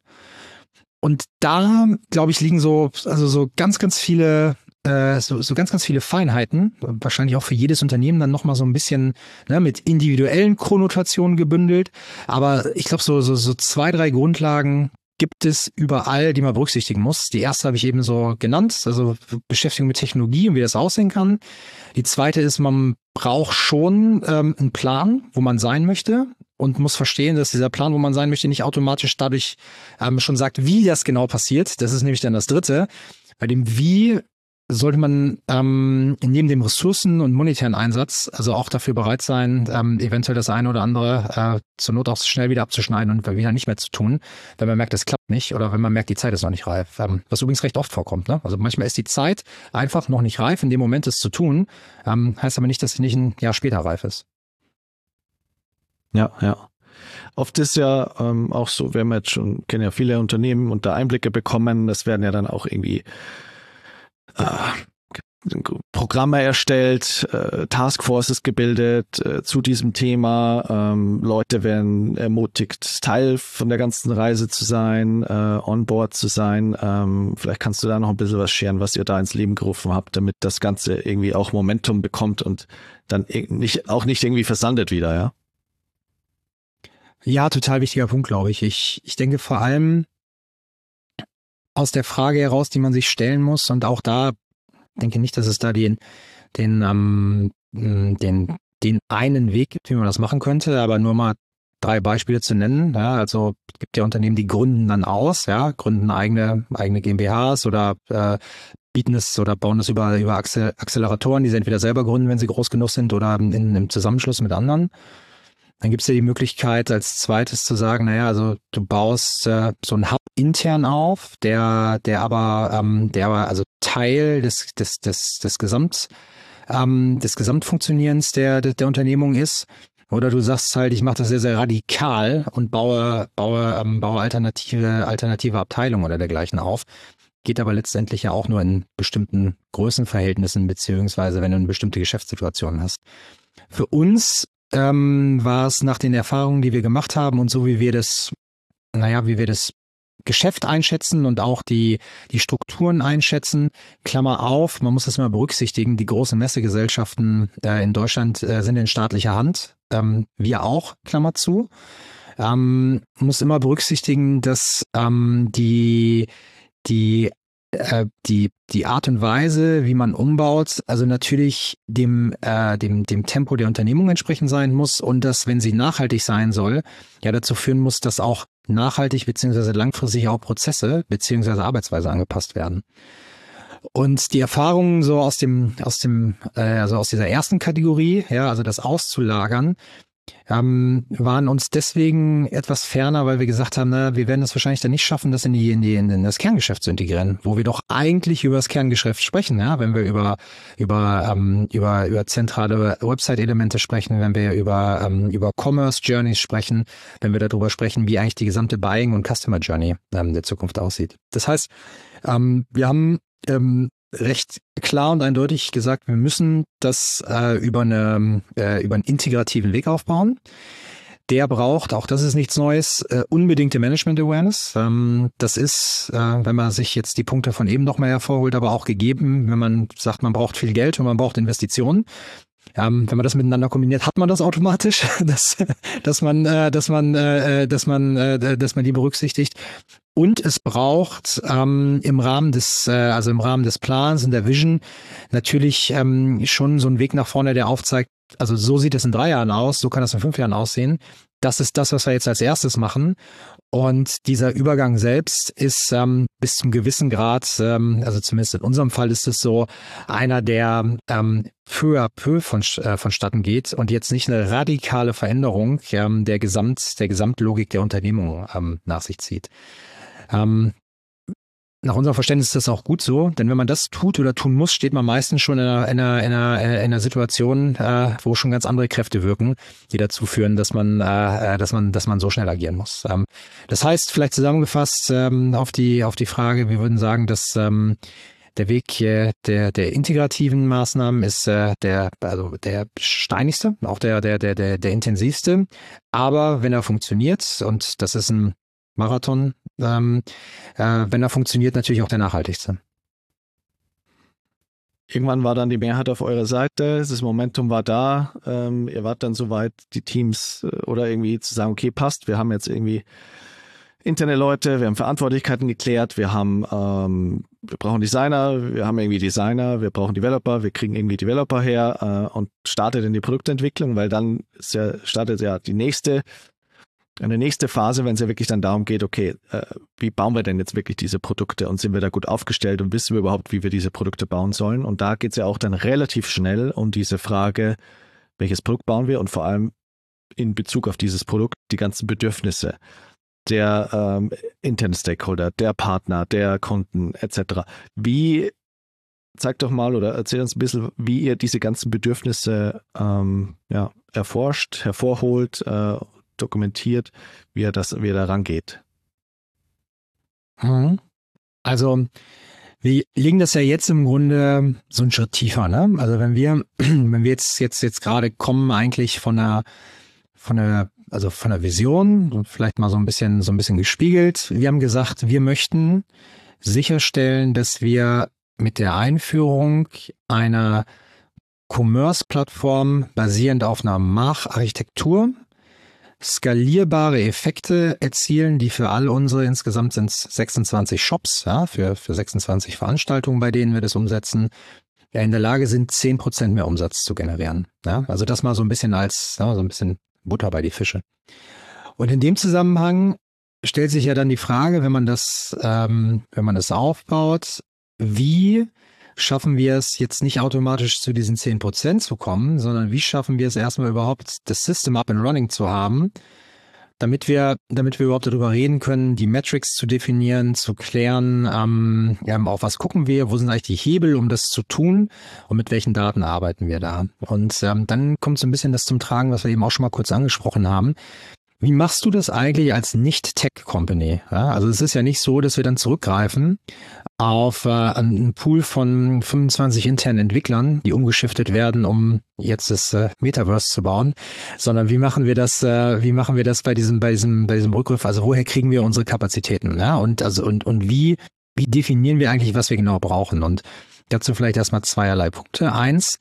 Und da, glaube ich, liegen so, also so ganz, ganz viele So, so ganz, ganz viele Feinheiten, wahrscheinlich auch für jedes Unternehmen dann nochmal so ein bisschen ne, mit individuellen Konnotationen gebündelt. Aber ich glaube, so, so, so zwei, drei Grundlagen gibt es überall, die man berücksichtigen muss. Die erste habe ich eben so genannt, also Beschäftigung mit Technologie und wie das aussehen kann. Die zweite ist, man braucht schon ähm, einen Plan, wo man sein möchte. Und muss verstehen, dass dieser Plan, wo man sein möchte, nicht automatisch dadurch ähm, schon sagt, wie das genau passiert. Das ist nämlich dann das Dritte. Bei dem Wie sollte man ähm, neben dem Ressourcen- und monetären Einsatz also auch dafür bereit sein, ähm, eventuell das eine oder andere äh, zur Not auch schnell wieder abzuschneiden und wieder nicht mehr zu tun, wenn man merkt, es klappt nicht oder wenn man merkt, die Zeit ist noch nicht reif. Ähm, was übrigens recht oft vorkommt. Ne? Also manchmal ist die Zeit einfach noch nicht reif, in dem Moment es zu tun, ähm, heißt aber nicht, dass sie nicht ein Jahr später reif ist. Ja, ja. Oft ist ja ähm, auch so, wir haben jetzt schon, kennen ja viele Unternehmen und da Einblicke bekommen, das werden ja dann auch irgendwie Äh, Programme erstellt, äh, Taskforces gebildet äh, zu diesem Thema. Ähm, Leute werden ermutigt, Teil von der ganzen Reise zu sein, äh, on board zu sein. Ähm, vielleicht kannst du da noch ein bisschen was scheren, was ihr da ins Leben gerufen habt, damit das Ganze irgendwie auch Momentum bekommt und dann nicht, auch nicht irgendwie versandet wieder, ja? Ja, total wichtiger Punkt, glaube ich. Ich, ich denke vor allem, aus der Frage heraus, die man sich stellen muss und auch da denke nicht, dass es da den den ähm, den den einen Weg gibt, wie man das machen könnte, aber nur mal drei Beispiele zu nennen. Ja, also es gibt ja Unternehmen, die gründen dann aus, ja, gründen eigene eigene GmbHs oder äh, bieten es oder bauen es über über Acceleratoren, die sie entweder selber gründen, wenn sie groß genug sind, oder in einem Zusammenschluss mit anderen. Dann gibt es ja die Möglichkeit, als zweites zu sagen, naja, also du baust äh, so einen Hub intern auf, der, der aber, ähm, der aber also Teil des, des, des, des Gesamt, ähm, des Gesamtfunktionierens der, der, der Unternehmung ist. Oder du sagst halt, ich mache das sehr, sehr radikal und baue, baue, ähm, baue alternative, alternative Abteilungen oder dergleichen auf. Geht aber letztendlich ja auch nur in bestimmten Größenverhältnissen, beziehungsweise wenn du eine bestimmte Geschäftssituation hast. Für uns Ähm, war es nach den Erfahrungen, die wir gemacht haben und so wie wir das, naja, wie wir das Geschäft einschätzen und auch die die Strukturen einschätzen, Klammer auf, man muss das mal berücksichtigen, die großen Messegesellschaften äh, in Deutschland äh, sind in staatlicher Hand, ähm, wir auch, Klammer zu. ähm, muss immer berücksichtigen, dass ähm, die, die, äh, die, die Art und Weise, wie man umbaut, also natürlich dem, äh, dem, dem Tempo der Unternehmung entsprechend sein muss und dass, wenn sie nachhaltig sein soll, ja dazu führen muss, dass auch nachhaltig beziehungsweise langfristig auch Prozesse beziehungsweise Arbeitsweise angepasst werden. Und die Erfahrungen so aus dem, aus dem, äh, also aus dieser ersten Kategorie, ja, also das auszulagern, ähm, waren uns deswegen etwas ferner, weil wir gesagt haben, na, wir werden es wahrscheinlich dann nicht schaffen, das in die, in die, in das Kerngeschäft zu integrieren, wo wir doch eigentlich über das Kerngeschäft sprechen, ja, wenn wir über, über, ähm, über, über zentrale Website-Elemente sprechen, wenn wir über, ähm, über Commerce Journeys sprechen, wenn wir darüber sprechen, wie eigentlich die gesamte Buying und Customer Journey ähm, der Zukunft aussieht. Das heißt, ähm, wir haben ähm, recht klar und eindeutig gesagt, wir müssen das äh, über, eine, äh, über einen integrativen Weg aufbauen. Der braucht, auch das ist nichts Neues, äh, unbedingte Management-Awareness. Ähm, das ist, äh, wenn man sich jetzt die Punkte von eben noch mal hervorholt, aber auch gegeben, wenn man sagt, man braucht viel Geld und man braucht Investitionen. Ähm, wenn man das miteinander kombiniert, hat man das automatisch, dass, dass man, äh, dass man, äh, dass man, äh, dass man die berücksichtigt. Und es braucht ähm, im Rahmen des, äh, also im Rahmen des Plans und der Vision natürlich ähm, schon so einen Weg nach vorne, der aufzeigt, also so sieht es in drei Jahren aus, so kann es in fünf Jahren aussehen. Das ist das, was wir jetzt als erstes machen. Und dieser Übergang selbst ist ähm, bis zum gewissen Grad, ähm, also zumindest in unserem Fall ist es so, einer, der ähm, peu à peu von, äh, vonstatten geht und jetzt nicht eine radikale Veränderung ähm, der Gesamt, der Gesamtlogik der Unternehmung ähm, nach sich zieht. Ähm, nach unserem Verständnis ist das auch gut so, denn wenn man das tut oder tun muss, steht man meistens schon in einer, in einer, in einer, in einer Situation, äh, wo schon ganz andere Kräfte wirken, die dazu führen, dass man, äh, dass man, dass man so schnell agieren muss. Ähm, das heißt, vielleicht zusammengefasst ähm, auf die, auf die Frage, wir würden sagen, dass ähm, der Weg äh, der, der integrativen Maßnahmen ist äh, der, also der steinigste, auch der, der, der, der, der intensivste. Aber wenn er funktioniert, und das ist ein Marathon, ähm, äh, wenn er funktioniert, natürlich auch der nachhaltigste. Irgendwann war dann die Mehrheit auf eurer Seite, das Momentum war da, ähm, ihr wart dann soweit, die Teams äh, oder irgendwie zu sagen, okay, passt, wir haben jetzt irgendwie interne Leute, wir haben Verantwortlichkeiten geklärt, wir haben, ähm, wir brauchen Designer, wir haben irgendwie Designer, wir brauchen Developer, wir kriegen irgendwie Developer her äh, und startet in die Produktentwicklung, weil dann ist ja, startet ja die nächste Eine nächste Phase, wenn es ja wirklich dann darum geht, okay, äh, wie bauen wir denn jetzt wirklich diese Produkte und sind wir da gut aufgestellt und wissen wir überhaupt, wie wir diese Produkte bauen sollen? Und da geht es ja auch dann relativ schnell um diese Frage, welches Produkt bauen wir und vor allem in Bezug auf dieses Produkt die ganzen Bedürfnisse der ähm, internen Stakeholder, der Partner, der Kunden et cetera. Wie, zeig doch mal oder erzähl uns ein bisschen, wie ihr diese ganzen Bedürfnisse ähm, ja, erforscht, hervorholt, äh, dokumentiert, wie er das, wie er da rangeht. Also wir legen das ja jetzt im Grunde so einen Schritt tiefer, ne? Also wenn wir, wenn wir jetzt jetzt jetzt gerade kommen eigentlich von einer von einer also von der Vision und vielleicht mal so ein bisschen so ein bisschen gespiegelt. Wir haben gesagt, wir möchten sicherstellen, dass wir mit der Einführung einer Commerce-Plattform basierend auf einer Mach-Architektur skalierbare Effekte erzielen, die für all unsere, insgesamt sind es sechsundzwanzig Shops, ja, für, für sechsundzwanzig Veranstaltungen, bei denen wir das umsetzen, ja, in der Lage sind, zehn Prozent mehr Umsatz zu generieren. Ja, also das mal so ein bisschen als, ja, so ein bisschen Butter bei die Fische. Und in dem Zusammenhang stellt sich ja dann die Frage, wenn man das, ähm, wenn man das aufbaut, wie schaffen wir es jetzt nicht automatisch zu diesen zehn Prozent zu kommen, sondern wie schaffen wir es erstmal überhaupt, das System up and running zu haben, damit wir, damit wir überhaupt darüber reden können, die Metrics zu definieren, zu klären, ähm, ja, auf was gucken wir, wo sind eigentlich die Hebel, um das zu tun und mit welchen Daten arbeiten wir da. Und ähm, dann kommt so ein bisschen das zum Tragen, was wir eben auch schon mal kurz angesprochen haben. Wie machst du das eigentlich als Nicht-Tech-Company? Ja, also es ist ja nicht so, dass wir dann zurückgreifen auf äh, einen Pool von fünfundzwanzig internen Entwicklern, die umgeschiftet werden, um jetzt das äh, Metaverse zu bauen, sondern wie machen wir das? Äh, wie machen wir das bei diesem, bei diesem, bei diesem Rückgriff? Also woher kriegen wir unsere Kapazitäten? Ja, und also und und wie wie definieren wir eigentlich, was wir genau brauchen? Und dazu vielleicht erstmal zweierlei Punkte. Eins,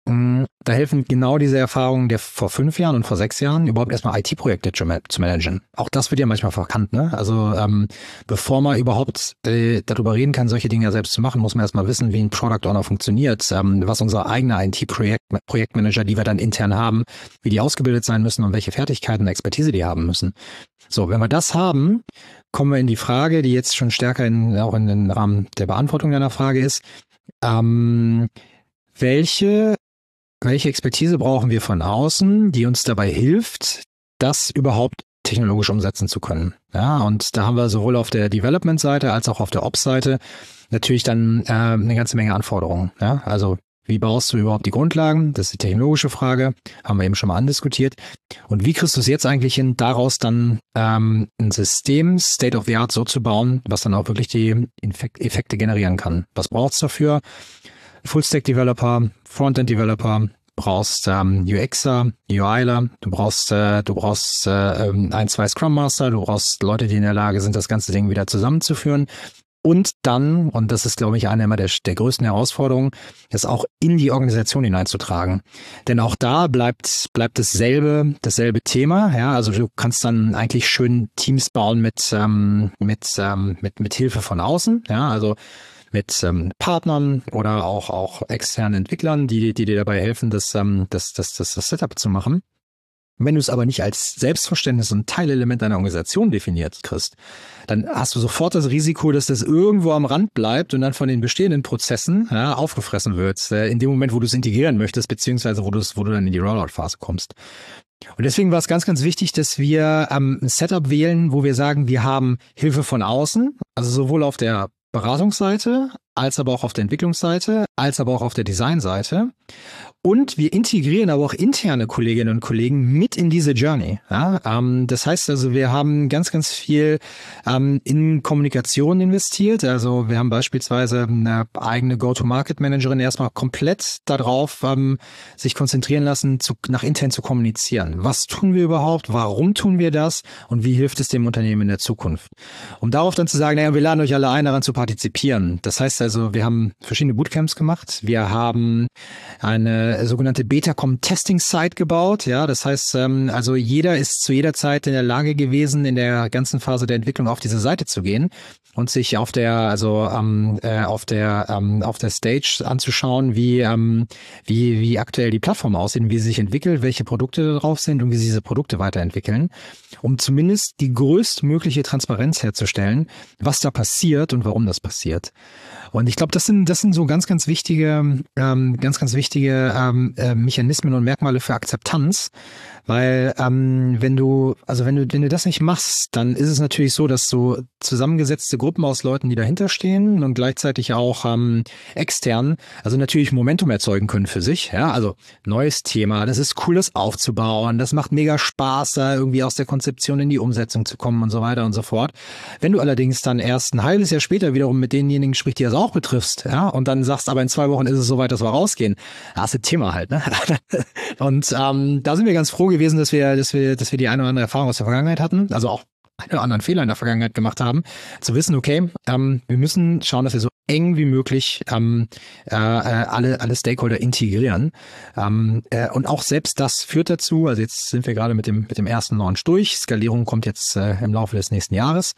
Da helfen genau diese Erfahrungen der vor fünf Jahren und vor sechs Jahren überhaupt erstmal I T-Projekte zu, ma zu managen. Auch das wird ja manchmal verkannt, ne? Also ähm, bevor man überhaupt äh, darüber reden kann, solche Dinge ja selbst zu machen, muss man erstmal wissen, wie ein Product Owner funktioniert, ähm, was unsere eigene I T-Projekt Projektmanager, die wir dann intern haben, wie die ausgebildet sein müssen und welche Fertigkeiten und Expertise die haben müssen. So, wenn wir das haben, kommen wir in die Frage, die jetzt schon stärker in, auch in den Rahmen der Beantwortung deiner Frage ist, ähm, welche Welche Expertise brauchen wir von außen, die uns dabei hilft, das überhaupt technologisch umsetzen zu können? Ja, und da haben wir sowohl auf der Development-Seite als auch auf der Ops-Seite natürlich dann äh, eine ganze Menge Anforderungen. Ja, also wie baust du überhaupt die Grundlagen? Das ist die technologische Frage, haben wir eben schon mal andiskutiert. Und wie kriegst du es jetzt eigentlich hin, daraus dann ähm, ein System State of the Art so zu bauen, was dann auch wirklich die Effekte generieren kann? Was braucht's dafür? Full-Stack-Developer, Frontend-Developer, brauchst ähm, UXer, UIler, du brauchst äh, du brauchst äh, ein, zwei Scrum Master, du brauchst Leute, die in der Lage sind, das ganze Ding wieder zusammenzuführen. Und dann, und das ist, glaube ich, eine immer der, der größten Herausforderungen, das auch in die Organisation hineinzutragen. Denn auch da bleibt bleibt dasselbe dasselbe Thema. Ja, also du kannst dann eigentlich schön Teams bauen mit ähm, mit ähm, mit mit Hilfe von außen. Ja, also mit ähm, Partnern oder auch auch externen Entwicklern, die die dir dabei helfen, das ähm, das das das, das Setup zu machen. Wenn du es aber nicht als Selbstverständnis und Teilelement deiner Organisation definiert kriegst, dann hast du sofort das Risiko, dass das irgendwo am Rand bleibt und dann von den bestehenden Prozessen ja, aufgefressen wird, äh, in dem Moment, wo du es integrieren möchtest, beziehungsweise wo du es, wo du dann in die Rollout-Phase kommst. Und deswegen war es ganz, ganz wichtig, dass wir ähm, ein Setup wählen, wo wir sagen, wir haben Hilfe von außen, also sowohl auf der Beratungsseite, als aber auch auf der Entwicklungsseite, als aber auch auf der Designseite. Und wir integrieren aber auch interne Kolleginnen und Kollegen mit in diese Journey. Ja, ähm, das heißt also, wir haben ganz, ganz viel ähm, in Kommunikation investiert. Also wir haben beispielsweise eine eigene Go-to-Market-Managerin erstmal komplett darauf ähm, sich konzentrieren lassen, zu, nach intern zu kommunizieren. Was tun wir überhaupt? Warum tun wir das? Und wie hilft es dem Unternehmen in der Zukunft? Um darauf dann zu sagen, naja, wir laden euch alle ein, daran zu partizipieren. Das heißt also, wir haben verschiedene Bootcamps gemacht. Wir haben eine sogenannte Betacom-Testing-Site gebaut. Ja, das heißt, ähm, also jeder ist zu jeder Zeit in der Lage gewesen, in der ganzen Phase der Entwicklung auf diese Seite zu gehen und sich auf der, also ähm, äh, auf der ähm, auf der Stage anzuschauen, wie ähm, wie wie aktuell die Plattform aussieht, wie sie sich entwickelt, welche Produkte drauf sind und wie sie diese Produkte weiterentwickeln, um zumindest die größtmögliche Transparenz herzustellen, was da passiert und warum das passiert. Und ich glaube, das sind das sind so ganz ganz wichtige ähm, ganz ganz wichtige ähm, äh, Mechanismen und Merkmale für Akzeptanz, weil ähm, wenn du also wenn du wenn du das nicht machst, dann ist es natürlich so, dass so zusammengesetzte Gruppen aus Leuten, die dahinter stehen und gleichzeitig auch ähm, extern, also natürlich Momentum erzeugen können für sich. Ja, also neues Thema, das ist cool, das aufzubauen, das macht mega Spaß, da irgendwie aus der Konzeption in die Umsetzung zu kommen und so weiter und so fort. Wenn du allerdings dann erst ein halbes Jahr später wiederum mit denjenigen sprichst, die das auch betriffst, ja, und dann sagst, aber in zwei Wochen ist es soweit, dass wir rausgehen, da hast du Thema halt, ne? Und ähm, da sind wir ganz froh gewesen, dass wir, dass wir, dass wir die eine oder andere Erfahrung aus der Vergangenheit hatten, also auch einen oder anderen Fehler in der Vergangenheit gemacht haben, zu wissen, okay, ähm, wir müssen schauen, dass wir so eng wie möglich ähm, äh, alle alle Stakeholder integrieren. Ähm, äh, und auch selbst das führt dazu, also jetzt sind wir gerade mit dem mit dem ersten Launch durch, Skalierung kommt jetzt äh, im Laufe des nächsten Jahres.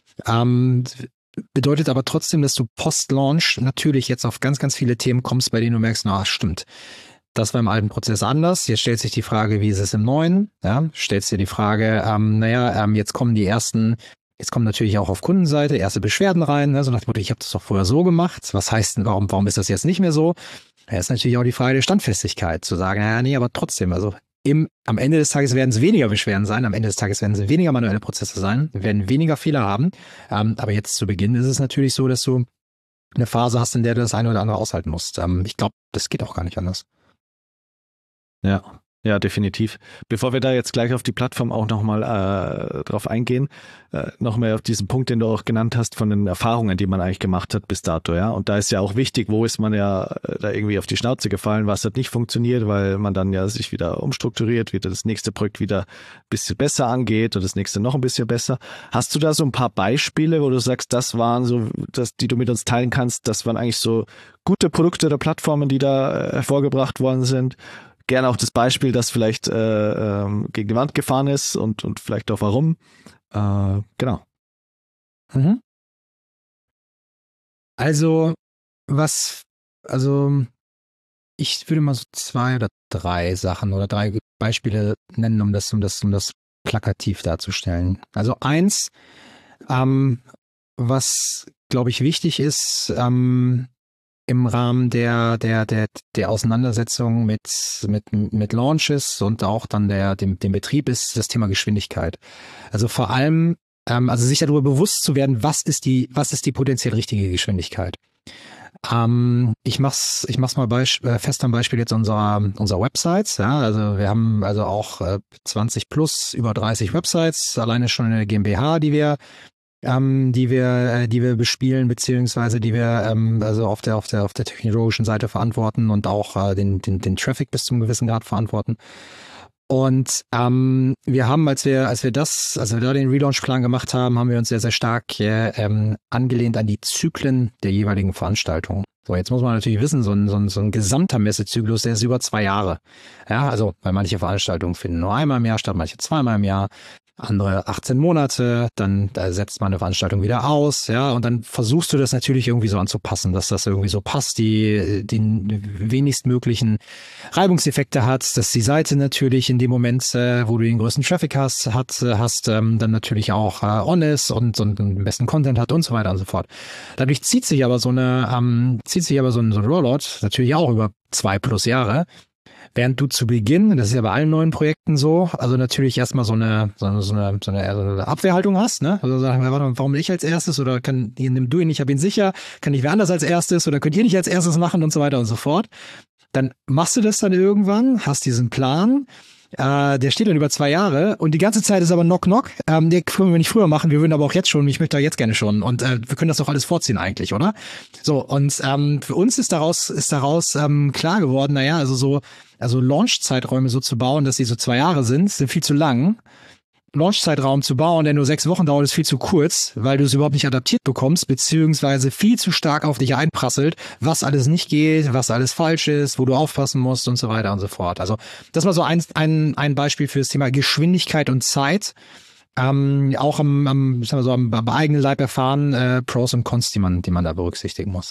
Ähm, bedeutet aber trotzdem, dass du post-Launch natürlich jetzt auf ganz, ganz viele Themen kommst, bei denen du merkst, na, stimmt. Das war im alten Prozess anders. Jetzt stellt sich die Frage, wie ist es im neuen? Ja, stellst dir die Frage, ähm, naja, ähm, jetzt kommen die ersten, jetzt kommen natürlich auch auf Kundenseite erste Beschwerden rein, ne? So nach dem Motto, ich habe das doch vorher so gemacht. Was heißt denn, warum, warum ist das jetzt nicht mehr so? Da ist natürlich auch die Frage der Standfestigkeit, zu sagen, naja, nee, aber trotzdem, also im, am Ende des Tages werden es weniger Beschwerden sein, am Ende des Tages werden es weniger manuelle Prozesse sein, wir werden weniger Fehler haben. Ähm, aber jetzt zu Beginn ist es natürlich so, dass du eine Phase hast, in der du das eine oder andere aushalten musst. Ähm, ich glaube, das geht auch gar nicht anders. Ja, Ja, definitiv. Bevor wir da jetzt gleich auf die Plattform auch nochmal äh, drauf eingehen, äh, nochmal auf diesen Punkt, den du auch genannt hast, von den Erfahrungen, die man eigentlich gemacht hat bis dato, ja. Und da ist ja auch wichtig, wo ist man ja äh, da irgendwie auf die Schnauze gefallen, was hat nicht funktioniert, weil man dann ja sich wieder umstrukturiert, wieder das nächste Projekt wieder ein bisschen besser angeht und das nächste noch ein bisschen besser. Hast du da so ein paar Beispiele, wo du sagst, das waren so, das, die du mit uns teilen kannst, das waren eigentlich so gute Produkte oder Plattformen, die da äh, hervorgebracht worden sind? Gerne auch das Beispiel, das vielleicht äh, ähm, gegen die Wand gefahren ist und, und vielleicht auch warum. Äh, genau. Mhm. Also, was, also ich würde mal so zwei oder drei Sachen oder drei Beispiele nennen, um das, um das, um das plakativ darzustellen. Also eins, ähm, was, glaube ich, wichtig ist, ähm, im Rahmen der, der, der, der Auseinandersetzung mit, mit, mit Launches und auch dann der, dem, dem Betrieb ist das Thema Geschwindigkeit. Also vor allem, ähm, also sich darüber bewusst zu werden, was ist die, was ist die potenziell richtige Geschwindigkeit. Ähm, ich mach's, ich mach's mal beisp- äh, fest am Beispiel jetzt unserer, unserer Websites. Ja, also wir haben also auch äh, zwanzig plus über dreißig Websites, alleine schon in der GmbH, die wir Ähm, die wir, äh, die wir bespielen, beziehungsweise die wir ähm, also auf der auf der auf der technologischen Seite verantworten und auch äh, den, den den Traffic bis zum gewissen Grad verantworten. Und ähm, wir haben, als wir als wir das, als wir da den Relaunch-Plan gemacht haben, haben wir uns sehr sehr stark äh, ähm, angelehnt an die Zyklen der jeweiligen Veranstaltung. So, jetzt muss man natürlich wissen, so ein, so ein, so ein gesamter Messezyklus, der ist über zwei Jahre. Ja, also, weil manche Veranstaltungen finden nur einmal im Jahr statt, manche zweimal im Jahr. Andere achtzehn Monate, dann da setzt man eine Veranstaltung wieder aus, ja, und dann versuchst du das natürlich irgendwie so anzupassen, dass das irgendwie so passt, die den wenigstmöglichen Reibungseffekte hat, dass die Seite natürlich in dem Moment, äh, wo du den größten Traffic hast, hat, hast ähm, dann natürlich auch äh, on ist und, und den besten Content hat und so weiter und so fort. Dadurch zieht sich aber so eine, ähm, zieht sich aber so ein, so ein Rollout natürlich auch über zwei plus Jahre. Während du zu Beginn, das ist ja bei allen neuen Projekten so, also natürlich erstmal so eine, so eine, so eine, so eine, so eine Abwehrhaltung hast, ne? Also sagen wir, warte, warum ich als erstes oder kann, nimm du ihn, ich habe ihn sicher, kann nicht wer anders als erstes oder könnt ihr nicht als erstes machen und so weiter und so fort. Dann machst du das dann irgendwann, hast diesen Plan, äh, der steht dann über zwei Jahre und die ganze Zeit ist aber Knock-Knock. Ähm, den können wir nicht früher machen, wir würden aber auch jetzt schon, ich möchte da jetzt gerne schon und äh, wir können das doch alles vorziehen eigentlich, oder? So, und ähm, für uns ist daraus, ist daraus ähm, klar geworden, naja, also so, also Launch-Zeiträume so zu bauen, dass sie so zwei Jahre sind, sind viel zu lang. Launch-Zeitraum zu bauen, der nur sechs Wochen dauert, ist viel zu kurz, weil du es überhaupt nicht adaptiert bekommst, beziehungsweise viel zu stark auf dich einprasselt, was alles nicht geht, was alles falsch ist, wo du aufpassen musst und so weiter und so fort. Also das war so ein, ein, ein Beispiel für das Thema Geschwindigkeit und Zeit. Ähm, auch am, am, sagen wir so, am, am eigenen Leib erfahren, äh, Pros und Cons, die man, die man da berücksichtigen muss.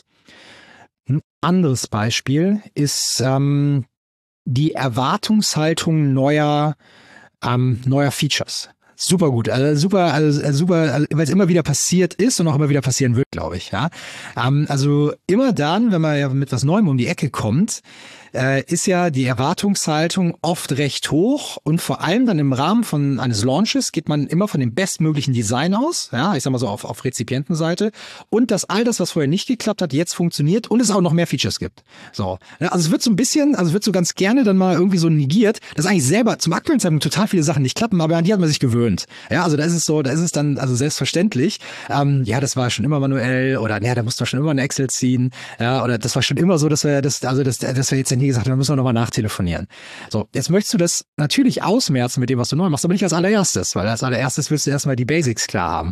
Ein anderes Beispiel ist ähm, die Erwartungshaltung neuer, ähm, neuer Features. Super gut, also super, also super, also, weil es immer wieder passiert ist und auch immer wieder passieren wird, glaube ich. Ja, ähm, also immer dann, wenn man ja mit was Neuem um die Ecke kommt, äh, ist ja die Erwartungshaltung oft recht hoch und vor allem dann im Rahmen von eines Launches geht man immer von dem bestmöglichen Design aus, ja, ich sag mal so auf, auf Rezipientenseite und dass all das, was vorher nicht geklappt hat, jetzt funktioniert und es auch noch mehr Features gibt. So, ja, also es wird so ein bisschen, also es wird so ganz gerne dann mal irgendwie so negiert, dass eigentlich selber zum aktuellen Zeitpunkt total viele Sachen nicht klappen, aber an die hat man sich gewöhnt. Ja, also da ist es so, da ist es dann also selbstverständlich, ähm, ja, das war schon immer manuell oder ja, da musste man schon immer eine Excel ziehen, ja, oder das war schon immer so, dass wir das, also das, dass wir jetzt ja nie gesagt haben, da müssen wir nochmal nachtelefonieren. So, jetzt möchtest du das natürlich ausmerzen mit dem, was du neu machst, aber nicht als allererstes, weil als allererstes willst du erstmal die Basics klar haben.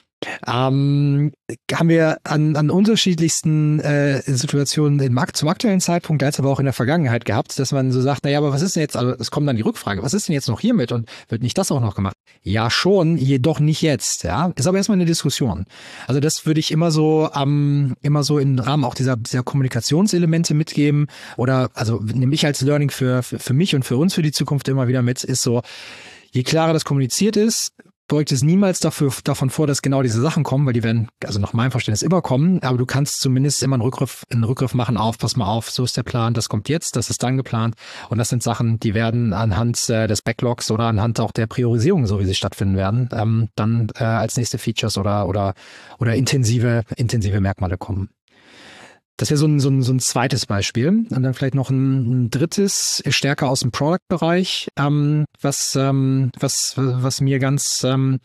Ähm, haben wir an, an unterschiedlichsten äh, Situationen im, zum aktuellen Zeitpunkt, als aber auch in der Vergangenheit gehabt, dass man so sagt, naja, aber was ist denn jetzt, also es kommt dann die Rückfrage, was ist denn jetzt noch hiermit und wird nicht das auch noch gemacht? Ja schon, jedoch nicht jetzt, ja, ist aber erstmal eine Diskussion. Also das würde ich immer so ähm, immer so im Rahmen auch dieser, dieser Kommunikationselemente mitgeben oder also nehme ich als Learning für, für, für mich und für uns für die Zukunft immer wieder mit, ist so, je klarer das kommuniziert ist, beugt es niemals dafür, davon vor, dass genau diese Sachen kommen, weil die werden, also nach meinem Verständnis, immer kommen, aber du kannst zumindest immer einen Rückgriff, einen Rückgriff machen auf, pass mal auf, so ist der Plan, das kommt jetzt, das ist dann geplant und das sind Sachen, die werden anhand äh, des Backlogs oder anhand auch der Priorisierung, so wie sie stattfinden werden, ähm, dann äh, als nächste Features oder oder oder intensive intensive Merkmale kommen. Das wäre so ein, so, ein, so ein zweites Beispiel. Und dann vielleicht noch ein, ein drittes, stärker aus dem Product-Bereich, ähm, was, ähm, was, was mir ganz, ähm,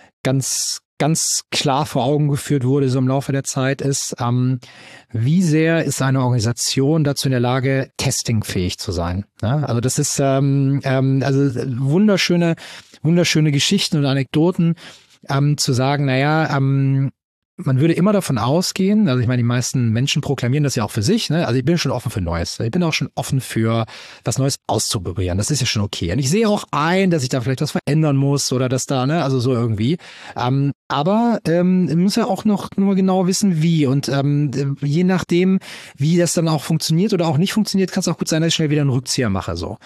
ganz, ganz klar vor Augen geführt wurde, so im Laufe der Zeit, ist, ähm, wie sehr ist eine Organisation dazu in der Lage, testingfähig zu sein. Ja? Also das ist ähm, ähm, also wunderschöne, wunderschöne Geschichten und Anekdoten, ähm, zu sagen, naja, ähm, man würde immer davon ausgehen, also ich meine, die meisten Menschen proklamieren das ja auch für sich, ne? Also ich bin schon offen für Neues. Ich bin auch schon offen für was Neues auszuprobieren. Das ist ja schon okay. Und ich sehe auch ein, dass ich da vielleicht was verändern muss oder dass da, ne, also so irgendwie. Ähm, aber ähm, man muss ja auch noch nur genau wissen, wie. Und ähm, je nachdem, wie das dann auch funktioniert oder auch nicht funktioniert, kann es auch gut sein, dass ich schnell wieder einen Rückzieher mache. So.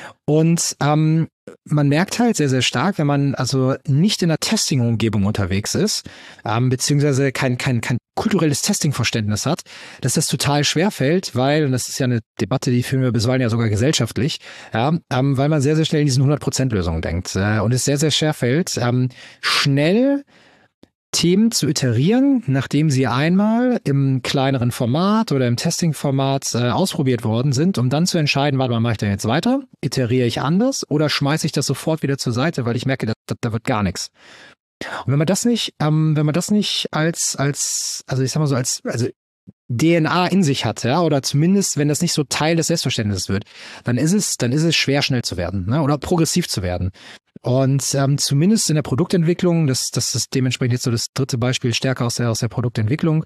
Und ähm, man merkt halt sehr, sehr stark, wenn man also nicht in der Testing-Umgebung unterwegs ist, ähm, beziehungsweise kein, kein, kein kulturelles Testing-Verständnis hat, dass das total schwer fällt, weil, und das ist ja eine Debatte, die führen wir bisweilen ja sogar gesellschaftlich, ja, ähm, weil man sehr, sehr schnell in diesen hundert Prozent Lösungen denkt äh, und es sehr, sehr schwer fällt, ähm, schnell Themen zu iterieren, nachdem sie einmal im kleineren Format oder im Testing-Format äh, ausprobiert worden sind, um dann zu entscheiden, warte mal, mache ich da jetzt weiter? Iteriere ich anders oder schmeiße ich das sofort wieder zur Seite, weil ich merke, da, da, da wird gar nichts. Und wenn man das nicht, ähm, wenn man das nicht als, als, also ich sag mal so, als, also D N A in sich hat, ja, oder zumindest, wenn das nicht so Teil des Selbstverständnisses wird, dann ist es, dann ist es schwer, schnell zu werden, ne, oder progressiv zu werden. Und ähm, zumindest in der Produktentwicklung, das, das ist dementsprechend jetzt so das dritte Beispiel stärker aus der, aus der Produktentwicklung,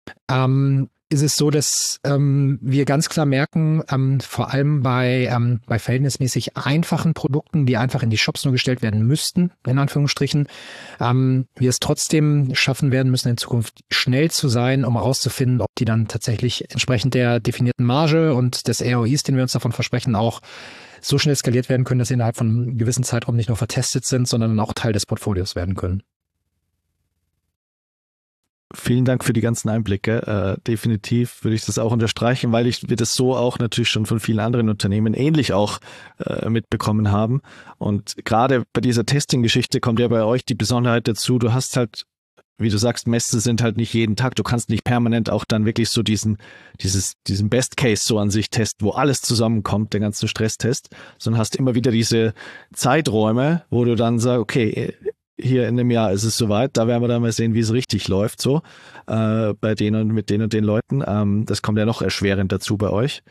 ähm, ist es so, dass ähm, wir ganz klar merken, ähm, vor allem bei, ähm, bei verhältnismäßig einfachen Produkten, die einfach in die Shops nur gestellt werden müssten, in Anführungsstrichen, ähm, wir es trotzdem schaffen werden müssen, in Zukunft schnell zu sein, um herauszufinden, ob die dann tatsächlich entsprechend der definierten Marge und des A O Is, den wir uns davon versprechen, auch so schnell skaliert werden können, dass sie innerhalb von einem gewissen Zeitraum nicht nur vertestet sind, sondern auch Teil des Portfolios werden können. Vielen Dank für die ganzen Einblicke. Äh, definitiv würde ich das auch unterstreichen, weil ich wir das so auch natürlich schon von vielen anderen Unternehmen ähnlich auch äh, mitbekommen haben. Und gerade bei dieser Testing-Geschichte kommt ja bei euch die Besonderheit dazu, du hast halt, wie du sagst, Messe sind halt nicht jeden Tag. Du kannst nicht permanent auch dann wirklich so diesen, dieses, diesen Best Case so an sich testen, wo alles zusammenkommt, der ganze Stresstest, sondern hast immer wieder diese Zeiträume, wo du dann sagst, okay, hier in einem Jahr ist es soweit, da werden wir dann mal sehen, wie es richtig läuft, so, äh, bei denen und mit den und den Leuten. Ähm, das kommt ja noch erschwerend dazu bei euch.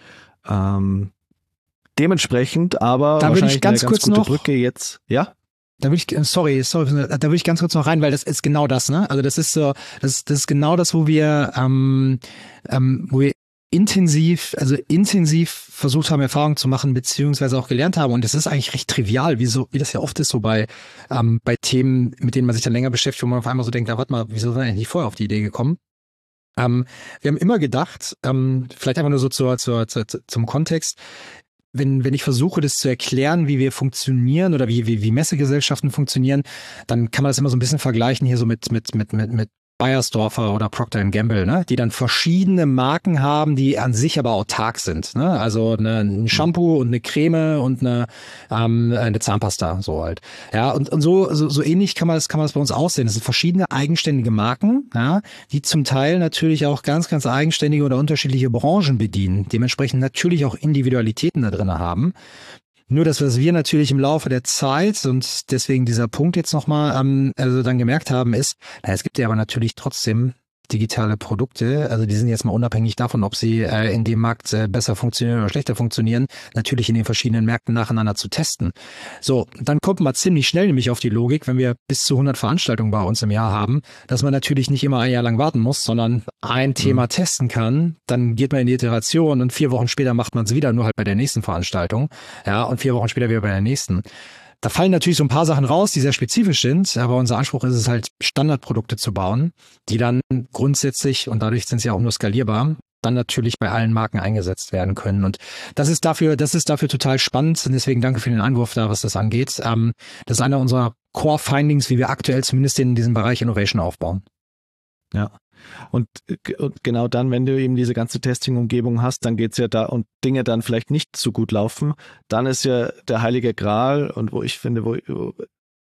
Ähm, dementsprechend, aber da wahrscheinlich ich ganz eine ganz kurz gute noch Brücke jetzt, ja? Da würde ich, sorry, sorry, da würde ich ganz kurz noch rein, weil das ist genau das, ne? Also das ist so, das, das ist genau das, wo wir, ähm, ähm, wo wir intensiv, also intensiv versucht haben, Erfahrungen zu machen, beziehungsweise auch gelernt haben. Und das ist eigentlich recht trivial, wie so, wie das ja oft ist, so bei, ähm, bei Themen, mit denen man sich dann länger beschäftigt, wo man auf einmal so denkt, na, warte mal, wieso sind wir eigentlich nicht vorher auf die Idee gekommen? Ähm, wir haben immer gedacht, ähm, vielleicht einfach nur so zur, zur, zur, zum Kontext, wenn, wenn ich versuche, das zu erklären, wie wir funktionieren oder wie, wie, wie Messegesellschaften funktionieren, dann kann man das immer so ein bisschen vergleichen hier so mit, mit, mit, mit, mit Beiersdorfer oder Procter and Gamble, ne, die dann verschiedene Marken haben, die an sich aber autark sind, ne, also eine, ein Shampoo und eine Creme und eine, ähm, eine Zahnpasta, so halt, ja, und, und so, so, so ähnlich kann man das, kann man das bei uns aussehen. Das sind verschiedene eigenständige Marken, ja, die zum Teil natürlich auch ganz, ganz eigenständige oder unterschiedliche Branchen bedienen, dementsprechend natürlich auch Individualitäten da drin haben. Nur das, was wir natürlich im Laufe der Zeit und deswegen dieser Punkt jetzt nochmal ähm, also dann gemerkt haben, ist, na, es gibt ja aber natürlich trotzdem digitale Produkte, also die sind jetzt mal unabhängig davon, ob sie äh, in dem Markt äh, besser funktionieren oder schlechter funktionieren, natürlich in den verschiedenen Märkten nacheinander zu testen. So, dann kommt man ziemlich schnell nämlich auf die Logik, wenn wir bis zu hundert Veranstaltungen bei uns im Jahr haben, dass man natürlich nicht immer ein Jahr lang warten muss, sondern ein Thema mhm. testen kann, dann geht man in die Iteration und vier Wochen später macht man es wieder, nur halt bei der nächsten Veranstaltung, ja, und vier Wochen später wieder bei der nächsten. Da fallen natürlich so ein paar Sachen raus, die sehr spezifisch sind, aber unser Anspruch ist es halt, Standardprodukte zu bauen, die dann grundsätzlich, und dadurch sind sie auch nur skalierbar, dann natürlich bei allen Marken eingesetzt werden können. Und das ist dafür, das ist dafür total spannend und deswegen danke für den Einwurf da, was das angeht. Ähm, das ist einer unserer Core-Findings, wie wir aktuell zumindest in diesem Bereich Innovation aufbauen. Ja. Und, und genau dann, wenn du eben diese ganze Testing-Umgebung hast, dann geht's ja da und Dinge dann vielleicht nicht so gut laufen, dann ist ja der heilige Gral und wo ich finde, wo,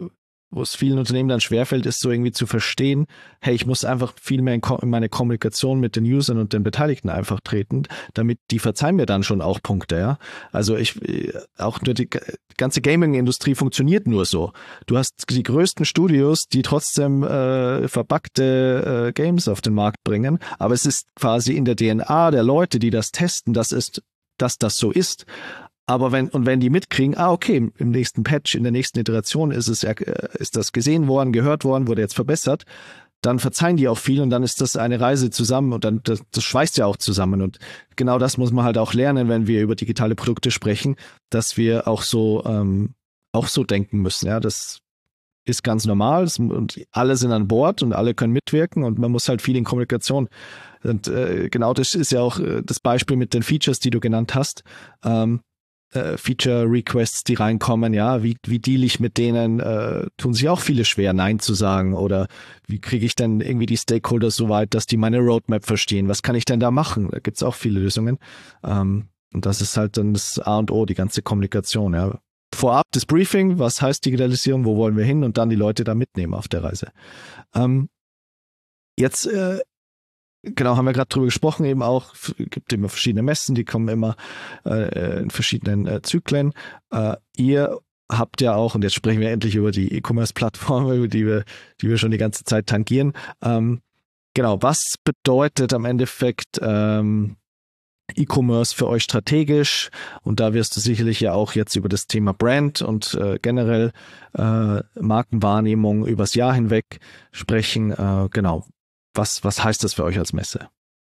wo es vielen Unternehmen dann schwerfällt, ist so irgendwie zu verstehen, hey, ich muss einfach viel mehr in, Ko- in meine Kommunikation mit den Usern und den Beteiligten einfach treten, damit die verzeihen mir dann schon auch Punkte, ja. Also ich, auch nur die ganze Gaming-Industrie funktioniert nur so. Du hast die größten Studios, die trotzdem äh, verbuggte äh, Games auf den Markt bringen, aber es ist quasi in der D N A der Leute, die das testen, das ist, dass das so ist. Aber wenn, und wenn die mitkriegen, ah, okay, im nächsten Patch, in der nächsten Iteration ist es, ist das gesehen worden, gehört worden, wurde jetzt verbessert, dann verzeihen die auch viel und dann ist das eine Reise zusammen und dann, das, das schweißt ja auch zusammen und genau das muss man halt auch lernen, wenn wir über digitale Produkte sprechen, dass wir auch so, ähm, auch so denken müssen, ja, das ist ganz normal und alle sind an Bord und alle können mitwirken und man muss halt viel in Kommunikation und äh, genau das ist ja auch äh, das Beispiel mit den Features, die du genannt hast, ähm, Äh, Feature-Requests, die reinkommen, ja, wie, wie deal ich mit denen, äh, tun sich auch viele schwer, Nein zu sagen oder wie kriege ich denn irgendwie die Stakeholder so weit, dass die meine Roadmap verstehen, was kann ich denn da machen? Da gibt's auch viele Lösungen ähm, und das ist halt dann das A und O, die ganze Kommunikation, ja. Vorab das Briefing, was heißt Digitalisierung, wo wollen wir hin und dann die Leute da mitnehmen auf der Reise. Ähm, jetzt äh, Genau, haben wir gerade drüber gesprochen, eben auch, gibt immer verschiedene Messen, die kommen immer äh, in verschiedenen äh, Zyklen. Äh, ihr habt ja auch, und jetzt sprechen wir endlich über die E-Commerce-Plattform, über die wir, die wir schon die ganze Zeit tangieren. Ähm, genau, was bedeutet am Endeffekt ähm, E-Commerce für euch strategisch? Und da wirst du sicherlich ja auch jetzt über das Thema Brand und äh, generell äh, Markenwahrnehmung übers Jahr hinweg sprechen. Äh, genau. Was, was heißt das für euch als Messe?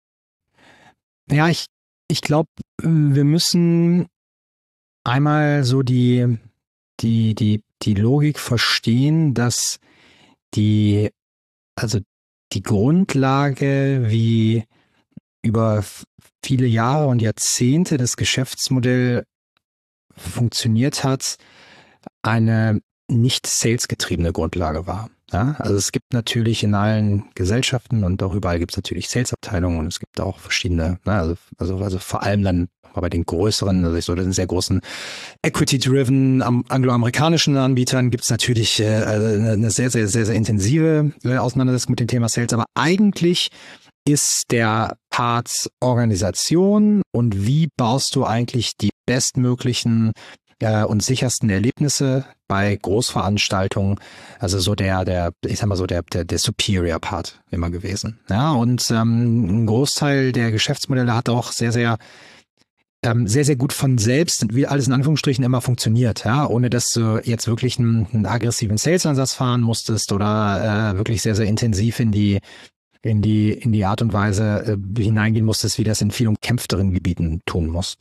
Ja, ich, ich glaube, wir müssen einmal so die, die, die, die Logik verstehen, dass die, also die Grundlage, wie über viele Jahre und Jahrzehnte das Geschäftsmodell funktioniert hat, eine nicht salesgetriebene Grundlage war. Ja, also es gibt natürlich in allen Gesellschaften und auch überall gibt es natürlich Sales-Abteilungen und es gibt auch verschiedene, ne, also, also, also vor allem dann bei den größeren, also so den sehr großen Equity-driven angloamerikanischen Anbietern gibt es natürlich äh, eine sehr, sehr, sehr, sehr intensive Auseinandersetzung mit dem Thema Sales, aber eigentlich ist der Part Organisation und wie baust du eigentlich die bestmöglichen und sichersten Erlebnisse bei Großveranstaltungen, also so der, der, ich sag mal so der, der, der Superior Part immer gewesen. Ja, und ähm, ein Großteil der Geschäftsmodelle hat auch sehr, sehr, ähm, sehr, sehr gut von selbst, wie alles in Anführungsstrichen immer funktioniert, ja, ohne dass du jetzt wirklich einen, einen aggressiven Sales-Ansatz fahren musstest oder äh, wirklich sehr, sehr intensiv in die in die, in die Art und Weise äh, hineingehen musstest, wie das in viel umkämpfteren Gebieten tun musst.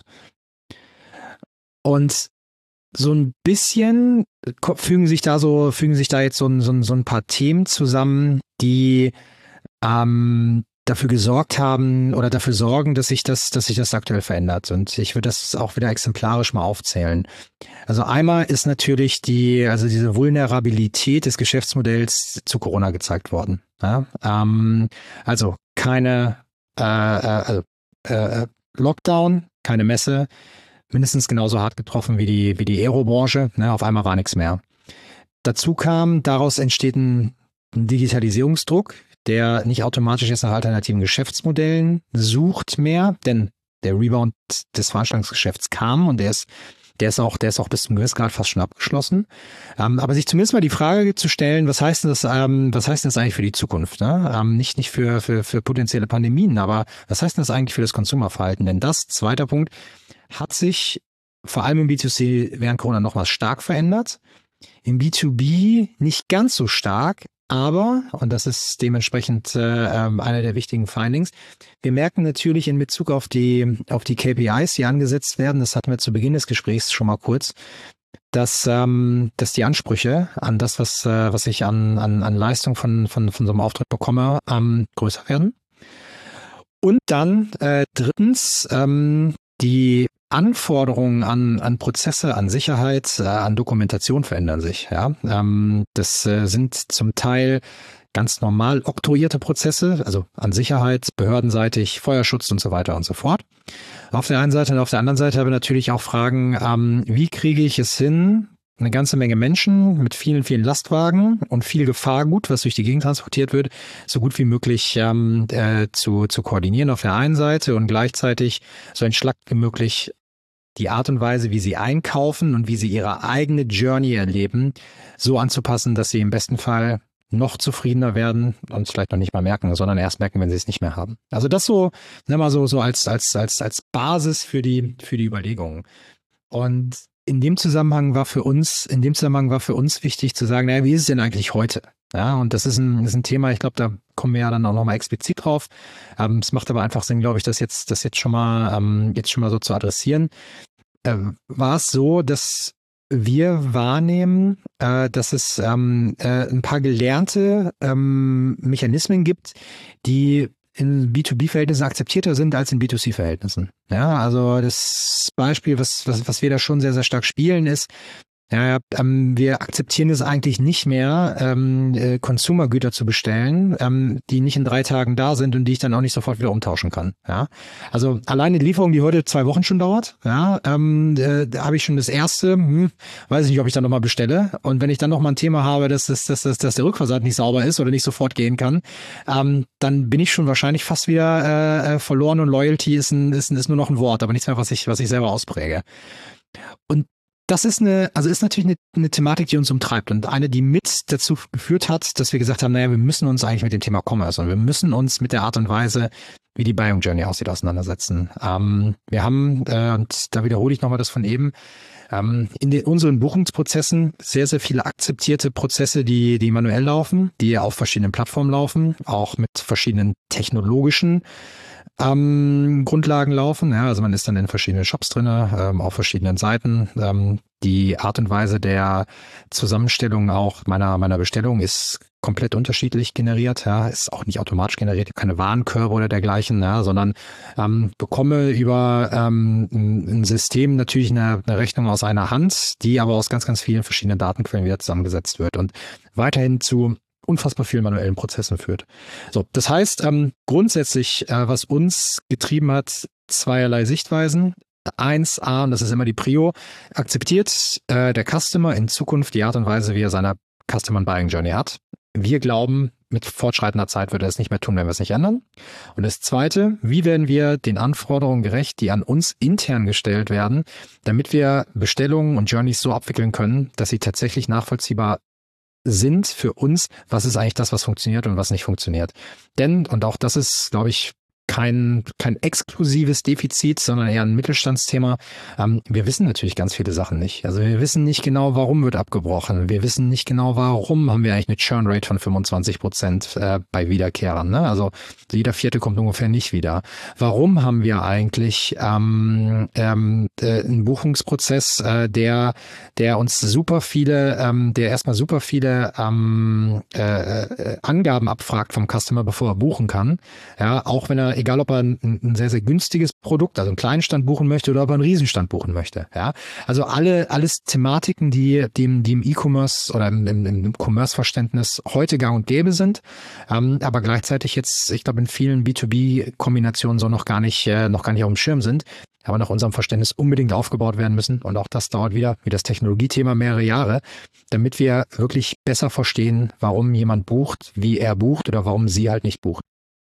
Und so ein bisschen fügen sich da so, fügen sich da jetzt so ein, so ein, so ein paar Themen zusammen, die ähm, dafür gesorgt haben oder dafür sorgen, dass sich das, dass sich das aktuell verändert. Und ich würde das auch wieder exemplarisch mal aufzählen. Also einmal ist natürlich die, also diese Vulnerabilität des Geschäftsmodells zu Corona gezeigt worden. Ja? Ähm, also keine äh, äh, äh, Lockdown, keine Messe, mindestens genauso hart getroffen wie die, wie die Aerobranche. Ne, auf einmal war nichts mehr. Dazu kam, daraus entsteht ein, ein Digitalisierungsdruck, der nicht automatisch jetzt nach alternativen Geschäftsmodellen sucht mehr, denn der Rebound des Veranstaltungsgeschäfts kam und der ist, der ist auch, der ist auch bis zum gewissen Grad fast schon abgeschlossen. Ähm, aber sich zumindest mal die Frage zu stellen, was heißt denn das, ähm, was heißt denn das eigentlich für die Zukunft? Ne? Ähm, nicht, nicht für, für, für potenzielle Pandemien, aber was heißt denn das eigentlich für das Konsumerverhalten? Denn das, zweiter Punkt, hat sich vor allem im B zwei C während Corona nochmal stark verändert. Im B zwei B nicht ganz so stark, aber, und das ist dementsprechend äh, einer der wichtigen Findings, wir merken natürlich in Bezug auf die, auf die K P Is, die angesetzt werden, das hatten wir zu Beginn des Gesprächs schon mal kurz, dass, ähm, dass die Ansprüche an das, was, äh, was ich an, an, an Leistung von, von, von so einem Auftritt bekomme, ähm, größer werden. Und dann äh, drittens, ähm, die Anforderungen an, an Prozesse, an Sicherheit, äh, an Dokumentation verändern sich. Ja, ähm, das äh, sind zum Teil ganz normal oktroyierte Prozesse, also an Sicherheit, behördenseitig, Feuerschutz und so weiter und so fort. Auf der einen Seite und auf der anderen Seite habe ich natürlich auch Fragen, ähm, wie kriege ich es hin, eine ganze Menge Menschen mit vielen, vielen Lastwagen und viel Gefahrgut, was durch die Gegend transportiert wird, so gut wie möglich ähm, äh, zu, zu koordinieren auf der einen Seite und gleichzeitig so entschlackt wie möglich die Art und Weise, wie sie einkaufen und wie sie ihre eigene Journey erleben, so anzupassen, dass sie im besten Fall noch zufriedener werden und es vielleicht noch nicht mal merken, sondern erst merken, wenn sie es nicht mehr haben. Also das so, nimm mal so, so als, als, als, als Basis für die, für die Überlegungen. Und in dem Zusammenhang war für uns, in dem Zusammenhang war für uns wichtig zu sagen, naja, wie ist es denn eigentlich heute? Ja, und das ist ein, ist ein Thema, ich glaube, da kommen wir ja dann auch nochmal explizit drauf. Ähm, es macht aber einfach Sinn, glaube ich, das jetzt, das jetzt schon mal, ähm, jetzt schon mal so zu adressieren. Äh, war es so, dass wir wahrnehmen, äh, dass es ähm, äh, ein paar gelernte ähm, Mechanismen gibt, die in B zwei B-Verhältnissen akzeptierter sind als in B zwei C-Verhältnissen. Ja, also das Beispiel, was, was, was wir da schon sehr, sehr stark spielen, ist, ja, ähm, wir akzeptieren es eigentlich nicht mehr, ähm, äh, Consumergüter zu bestellen, ähm, die nicht in drei Tagen da sind und die ich dann auch nicht sofort wieder umtauschen kann. Ja, also alleine die Lieferung, die heute zwei Wochen schon dauert, ja, ähm, äh, da habe ich schon das erste, hm, weiß ich nicht, ob ich dann nochmal bestelle. Und wenn ich dann nochmal ein Thema habe, dass, dass, dass, dass, dass der Rückversand nicht sauber ist oder nicht sofort gehen kann, ähm, dann bin ich schon wahrscheinlich fast wieder äh, verloren und Loyalty ist, ein, ist, ein, ist nur noch ein Wort, aber nichts mehr, was ich, was ich selber auspräge. Und das ist eine, also ist natürlich eine, eine Thematik, die uns umtreibt und eine, die mit dazu geführt hat, dass wir gesagt haben, naja, wir müssen uns eigentlich mit dem Thema Commerce und wir müssen uns mit der Art und Weise, wie die Buying Journey aussieht, auseinandersetzen. Ähm, wir haben, äh, und da wiederhole ich nochmal das von eben, ähm, in den, unseren Buchungsprozessen sehr, sehr viele akzeptierte Prozesse, die, die manuell laufen, die auf verschiedenen Plattformen laufen, auch mit verschiedenen technologischen ähm, Grundlagen laufen. Ja, also man ist dann in verschiedenen Shops drin, ähm, auf verschiedenen Seiten. Ähm, die Art und Weise der Zusammenstellung auch meiner meiner Bestellung ist komplett unterschiedlich generiert. Ja, ist auch nicht automatisch generiert, keine Warenkörbe oder dergleichen, ja, sondern ähm, bekomme über ähm, ein System natürlich eine, eine Rechnung aus einer Hand, die aber aus ganz, ganz vielen verschiedenen Datenquellen wieder zusammengesetzt wird und weiterhin zu unfassbar vielen manuellen Prozessen führt. So, das heißt, ähm, grundsätzlich, äh, was uns getrieben hat, zweierlei Sichtweisen. Eins, A, und das ist immer die Prio, akzeptiert äh, der Customer in Zukunft die Art und Weise, wie er seine Customer Buying Journey hat. Wir glauben, mit fortschreitender Zeit wird er es nicht mehr tun, wenn wir es nicht ändern. Und das Zweite, wie werden wir den Anforderungen gerecht, die an uns intern gestellt werden, damit wir Bestellungen und Journeys so abwickeln können, dass sie tatsächlich nachvollziehbar sind für uns, was ist eigentlich das, was funktioniert und was nicht funktioniert. Denn, und auch das ist, glaube ich, kein, kein exklusives Defizit, sondern eher ein Mittelstandsthema. Ähm, wir wissen natürlich ganz viele Sachen nicht. Also wir wissen nicht genau, warum wird abgebrochen. Wir wissen nicht genau, warum haben wir eigentlich eine Churn Rate von fünfundzwanzig Prozent äh, bei Wiederkehrern. Ne? Also jeder Vierte kommt ungefähr nicht wieder. Warum haben wir eigentlich ähm, ähm, äh, einen Buchungsprozess, äh, der, der uns super viele, ähm, der erstmal super viele ähm, äh, äh, Angaben abfragt vom Customer, bevor er buchen kann. Ja, auch wenn er egal ob er ein, ein sehr, sehr günstiges Produkt, also einen kleinen Stand buchen möchte oder ob er einen Riesenstand buchen möchte. Ja, also alle, alles Thematiken, die, die, die im E-Commerce oder im, im, im Commerce-Verständnis heute gang und gäbe sind, ähm, aber gleichzeitig jetzt, ich glaube, in vielen B zwei B-Kombinationen so noch gar nicht, äh, noch gar nicht auf dem Schirm sind, aber nach unserem Verständnis unbedingt aufgebaut werden müssen. Und auch das dauert wieder, wie das Technologiethema, mehrere Jahre, damit wir wirklich besser verstehen, warum jemand bucht, wie er bucht oder warum sie halt nicht bucht.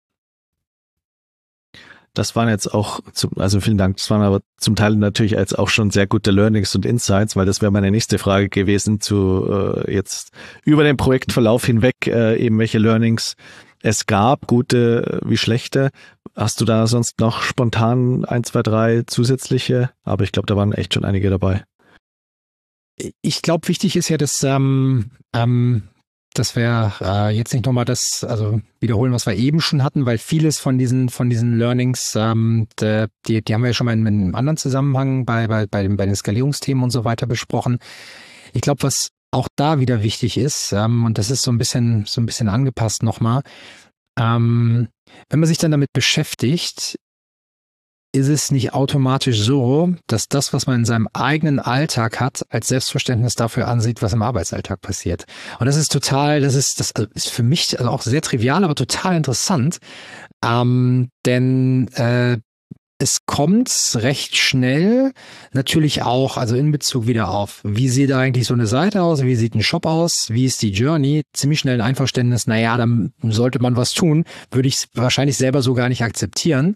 Das waren jetzt auch, zum, also vielen Dank, das waren aber zum Teil natürlich jetzt auch schon sehr gute Learnings und Insights, weil das wäre meine nächste Frage gewesen, zu äh, jetzt über den Projektverlauf hinweg äh, eben welche Learnings es gab, gute wie schlechte. Hast du da sonst noch spontan ein, zwei, drei zusätzliche? Aber ich glaube, da waren echt schon einige dabei. Ich glaube, wichtig ist ja, dass ähm, ähm, dass wir äh, jetzt nicht nochmal das, also wiederholen, was wir eben schon hatten, weil vieles von diesen von diesen Learnings, ähm, die, die haben wir ja schon mal in, in einem anderen Zusammenhang bei bei bei den, bei den Skalierungsthemen und so weiter besprochen. Ich glaube, was auch da wieder wichtig ist, ähm, und das ist so ein bisschen so ein bisschen angepasst nochmal, ähm, wenn man sich dann damit beschäftigt, ist es nicht automatisch so, dass das, was man in seinem eigenen Alltag hat, als Selbstverständnis dafür ansieht, was im Arbeitsalltag passiert. Und das ist total, das ist, das ist für mich also auch sehr trivial, aber total interessant. Ähm, denn äh, es kommt recht schnell natürlich auch, also in Bezug wieder auf, wie sieht eigentlich so eine Seite aus, wie sieht ein Shop aus, wie ist die Journey, ziemlich schnell ein Einverständnis, naja, dann sollte man was tun, würde ich wahrscheinlich selber so gar nicht akzeptieren.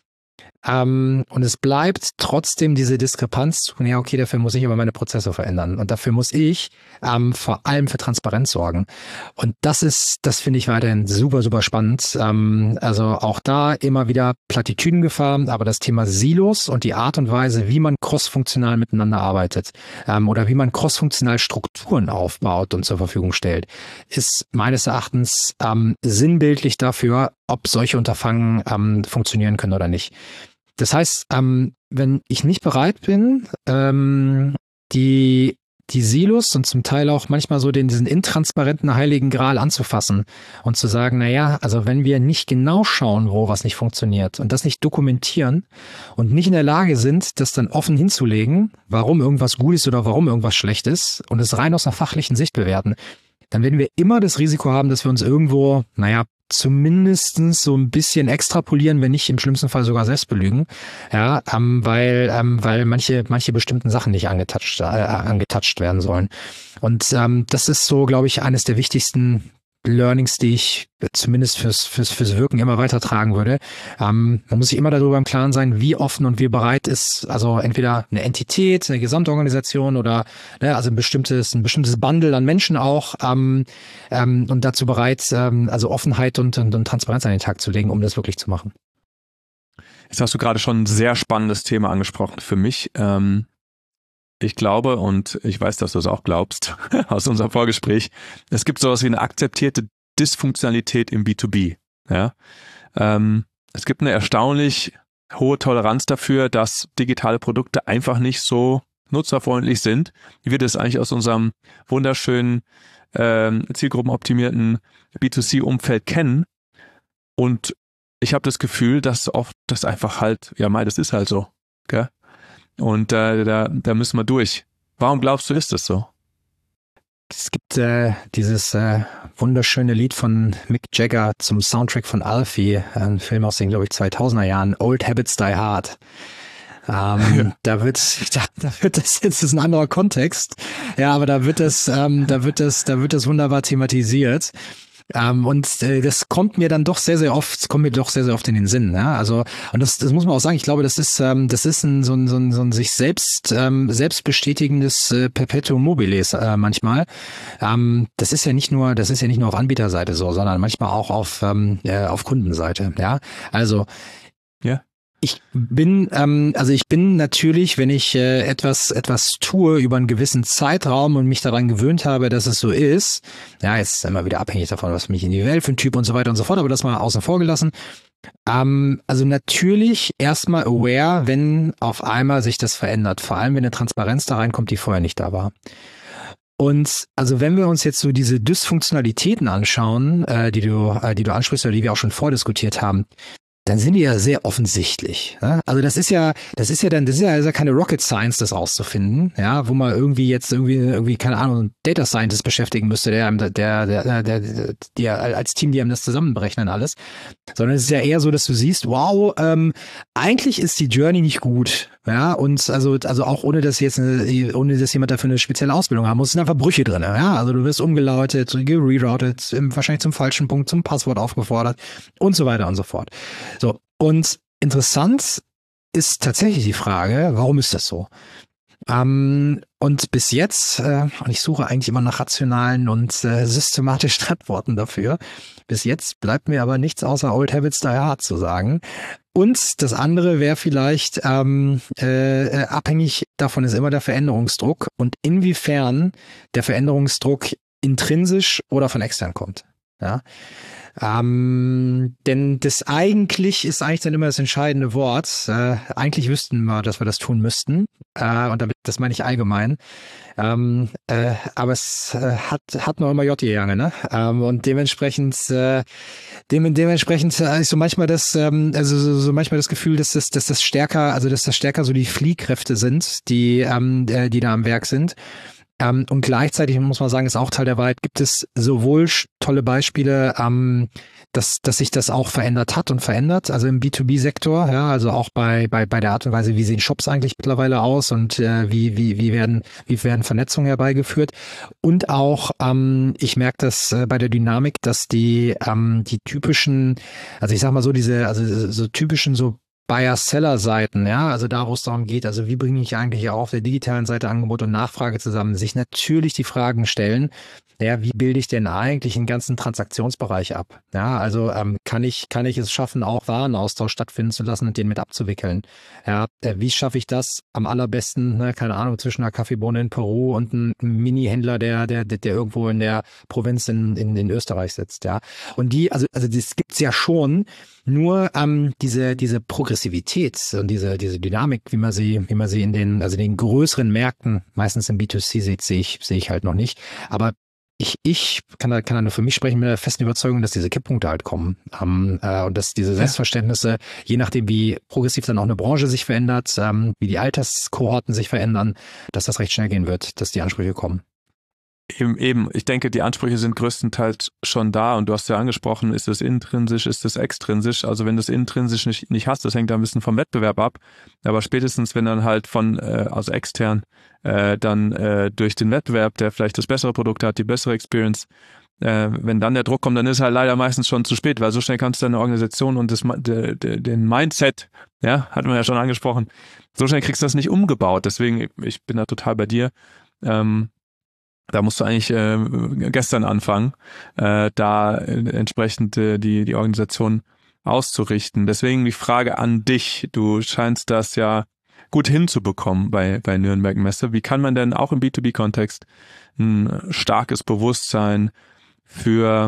Ähm, und es bleibt trotzdem diese Diskrepanz, ja okay, dafür muss ich aber meine Prozesse verändern und dafür muss ich ähm, vor allem für Transparenz sorgen. Und das ist, das finde ich weiterhin super, super spannend. Ähm, also auch da immer wieder Plattitüdengefahr, aber das Thema Silos und die Art und Weise, wie man crossfunktional miteinander arbeitet ähm, oder wie man crossfunktional Strukturen aufbaut und zur Verfügung stellt, ist meines Erachtens ähm, sinnbildlich dafür, ob solche Unterfangen ähm, funktionieren können oder nicht. Das heißt, ähm, wenn ich nicht bereit bin, ähm, die, die Silos und zum Teil auch manchmal so den, diesen intransparenten Heiligen Gral anzufassen und zu sagen, na ja, also wenn wir nicht genau schauen, wo was nicht funktioniert und das nicht dokumentieren und nicht in der Lage sind, das dann offen hinzulegen, warum irgendwas gut ist oder warum irgendwas schlecht ist und es rein aus einer fachlichen Sicht bewerten, dann werden wir immer das Risiko haben, dass wir uns irgendwo, naja, zumindestens so ein bisschen extrapolieren, wenn nicht im schlimmsten Fall sogar selbst belügen, ja, ähm, weil ähm, weil manche manche bestimmten Sachen nicht angetouched äh, angetouched werden sollen. Und ähm, das ist so, glaube ich, eines der wichtigsten Learnings, die ich zumindest fürs fürs fürs Wirken immer weitertragen würde. Ähm, man muss sich immer darüber im Klaren sein, wie offen und wie bereit ist, also entweder eine Entität, eine Gesamtorganisation oder ne, also ein bestimmtes ein bestimmtes Bundle an Menschen auch ähm, ähm, und dazu bereit, ähm, also Offenheit und, und und Transparenz an den Tag zu legen, um das wirklich zu machen. Jetzt hast du gerade schon ein sehr spannendes Thema angesprochen für mich. Ähm Ich glaube, und ich weiß, dass du es auch glaubst, aus unserem Vorgespräch, es gibt sowas wie eine akzeptierte Dysfunktionalität im B zwei B. Ja? Ähm, es gibt eine erstaunlich hohe Toleranz dafür, dass digitale Produkte einfach nicht so nutzerfreundlich sind, wie wir das eigentlich aus unserem wunderschönen, ähm, zielgruppenoptimierten B zwei C-Umfeld kennen. Und ich habe das Gefühl, dass oft das einfach halt, ja mei, das ist halt so, gell? Und äh, da, da müssen wir durch. Warum glaubst du, ist das so? Es gibt äh, dieses äh, wunderschöne Lied von Mick Jagger zum Soundtrack von Alfie, ein Film aus den, glaube ich, zweitausender Jahren, Old Habits Die Hard. Ähm, ja. Da wird, da, da wird das jetzt ist ein anderer Kontext, ja, aber da wird das, ähm, da wird das, da wird das wunderbar thematisiert. Ähm, und äh, das kommt mir dann doch sehr, sehr oft, kommt mir doch sehr, sehr oft in den Sinn. Ja? Also, und das, das muss man auch sagen, ich glaube, das ist, ähm, das ist ein, so ein, so ein, so ein sich selbst, ähm, selbst bestätigendes äh, Perpetuum mobiles äh, manchmal. Ähm, das ist ja nicht nur, das ist ja nicht nur auf Anbieterseite so, sondern manchmal auch auf, ähm, äh, auf Kundenseite. Ja, also. Ja. Ich bin, ähm, also ich bin natürlich, wenn ich äh, etwas etwas tue über einen gewissen Zeitraum und mich daran gewöhnt habe, dass es so ist, ja, jetzt ist immer wieder abhängig davon, was mich individuell für ein Typ und so weiter und so fort, aber das mal außen vor gelassen. Ähm, also natürlich erstmal aware, wenn auf einmal sich das verändert, vor allem wenn eine Transparenz da reinkommt, die vorher nicht da war. Und also wenn wir uns jetzt so diese Dysfunktionalitäten anschauen, äh, die du, äh, die du ansprichst oder die wir auch schon vordiskutiert haben, dann sind die ja sehr offensichtlich. Ja? Also das ist ja, das ist ja dann, das ist ja, das ist ja keine Rocket Science, das rauszufinden, ja, wo man irgendwie jetzt irgendwie, irgendwie, keine Ahnung, einen Data Scientist beschäftigen müsste, der, der, der, der, der, der als Team, die einem das zusammenberechnen alles. Sondern es ist ja eher so, dass du siehst, wow, ähm, eigentlich ist die Journey nicht gut. Ja, und also, also auch ohne dass jetzt eine, ohne dass jemand dafür eine spezielle Ausbildung haben muss, sind einfach Brüche drin. Ja, also du wirst umgeleitet, gereroutet, wahrscheinlich zum falschen Punkt, zum Passwort aufgefordert und so weiter und so fort. So, und interessant ist tatsächlich die Frage, warum ist das so? Ähm, und bis jetzt, äh, und ich suche eigentlich immer nach rationalen und äh, systematischen Antworten dafür, bis jetzt bleibt mir aber nichts außer Old Habits Die Hard zu sagen. Und das andere wäre vielleicht, ähm, äh, abhängig davon ist immer der Veränderungsdruck und inwiefern der Veränderungsdruck intrinsisch oder von extern kommt. Ja. Ähm, denn das eigentlich ist eigentlich dann immer das entscheidende Wort. Äh, eigentlich wüssten wir, dass wir das tun müssten. Äh, und damit, das meine ich allgemein. Ähm, äh, aber es äh, hat, hat noch immer J gegangen, ne? Ähm, und dementsprechend, äh, dem, dementsprechend äh, ist so manchmal das, ähm, also so, so manchmal das Gefühl, dass das, dass das stärker, also dass das stärker so die Fliehkräfte sind, die, ähm, äh, die da am Werk sind. Ähm, und gleichzeitig muss man sagen, ist auch Teil der Wahrheit, gibt es sowohl tolle Beispiele, ähm, dass, dass sich das auch verändert hat und verändert, also im B zwei B-Sektor, ja, also auch bei, bei, bei der Art und Weise, wie sehen Shops eigentlich mittlerweile aus und äh, wie, wie, wie werden, wie werden Vernetzungen herbeigeführt. Und auch, ähm, ich merke das äh, bei der Dynamik, dass die, ähm, die typischen, also ich sag mal so, diese, also so typischen so Buyer-Seller-Seiten, ja, also da, wo es darum geht, also wie bringe ich eigentlich auch auf der digitalen Seite Angebot und Nachfrage zusammen, sich natürlich die Fragen stellen, ja, wie bilde ich denn eigentlich den ganzen Transaktionsbereich ab? Ja, also ähm, kann ich kann ich es schaffen, auch Warenaustausch stattfinden zu lassen und den mit abzuwickeln? Ja, äh, wie schaffe ich das am allerbesten? Ne, keine Ahnung, zwischen einer Kaffeebohne in Peru und einem Mini-Händler, der der der der irgendwo in der Provinz in in, in Österreich sitzt. Ja, und die also also das gibt's ja schon. Nur ähm, diese diese Progressivität und diese diese Dynamik, wie man sie wie man sie in den also den größeren Märkten meistens im B zwei C sieht, sehe ich sehe ich halt noch nicht. Aber Ich, ich kann da, kann da nur für mich sprechen mit der festen Überzeugung, dass diese Kipppunkte halt kommen. Ähm, äh, und dass diese Selbstverständnisse, je nachdem wie progressiv dann auch eine Branche sich verändert, ähm, wie die Alterskohorten sich verändern, dass das recht schnell gehen wird, dass die Ansprüche kommen. Eben, eben. Ich denke, die Ansprüche sind größtenteils schon da und du hast ja angesprochen, ist es intrinsisch, ist es extrinsisch? Also wenn du es intrinsisch nicht, nicht hast, das hängt da ein bisschen vom Wettbewerb ab, aber spätestens, wenn dann halt von, äh, also extern, äh, dann äh, durch den Wettbewerb, der vielleicht das bessere Produkt hat, die bessere Experience, äh, wenn dann der Druck kommt, dann ist halt leider meistens schon zu spät, weil so schnell kannst du deine Organisation und das, de, de, den Mindset, ja, hatten wir ja schon angesprochen, so schnell kriegst du das nicht umgebaut, deswegen, ich bin da total bei dir, ähm, da musst du eigentlich äh, gestern anfangen, äh, da entsprechend äh, die, die Organisation auszurichten. Deswegen die Frage an dich. Du scheinst das ja gut hinzubekommen bei, bei Nürnberg Messe. Wie kann man denn auch im B zwei B-Kontext ein starkes Bewusstsein für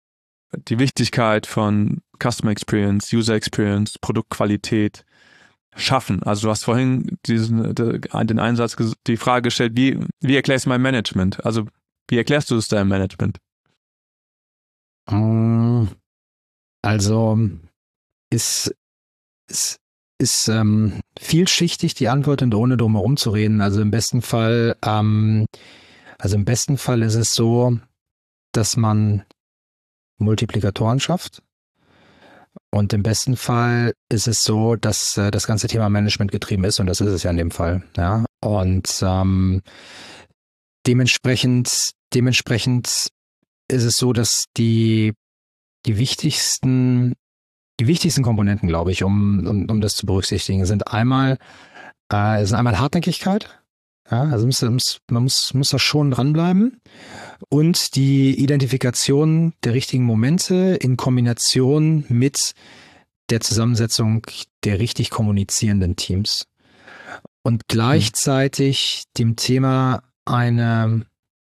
die Wichtigkeit von Customer Experience, User Experience, Produktqualität schaffen? Also du hast vorhin diesen, den Einsatz, die Frage gestellt, wie, wie erklärst du mein Management? Also wie erklärst du es deinem Management? Also ist, ist, ist ähm, vielschichtig die Antwort und ohne drum herum zu reden. Also im besten Fall, ähm, also im besten Fall ist es so, dass man Multiplikatoren schafft. Und im besten Fall ist es so, dass äh, das ganze Thema Management getrieben ist und das ist es ja in dem Fall. Ja, und ähm, dementsprechend, dementsprechend ist es so, dass die die wichtigsten die wichtigsten Komponenten, glaube ich, um um, um das zu berücksichtigen, sind einmal äh, sind einmal Hartnäckigkeit. Ja, also muss, muss, man muss muss da schon dranbleiben. Und die Identifikation der richtigen Momente in Kombination mit der Zusammensetzung der richtig kommunizierenden Teams. Und gleichzeitig dem Thema eine,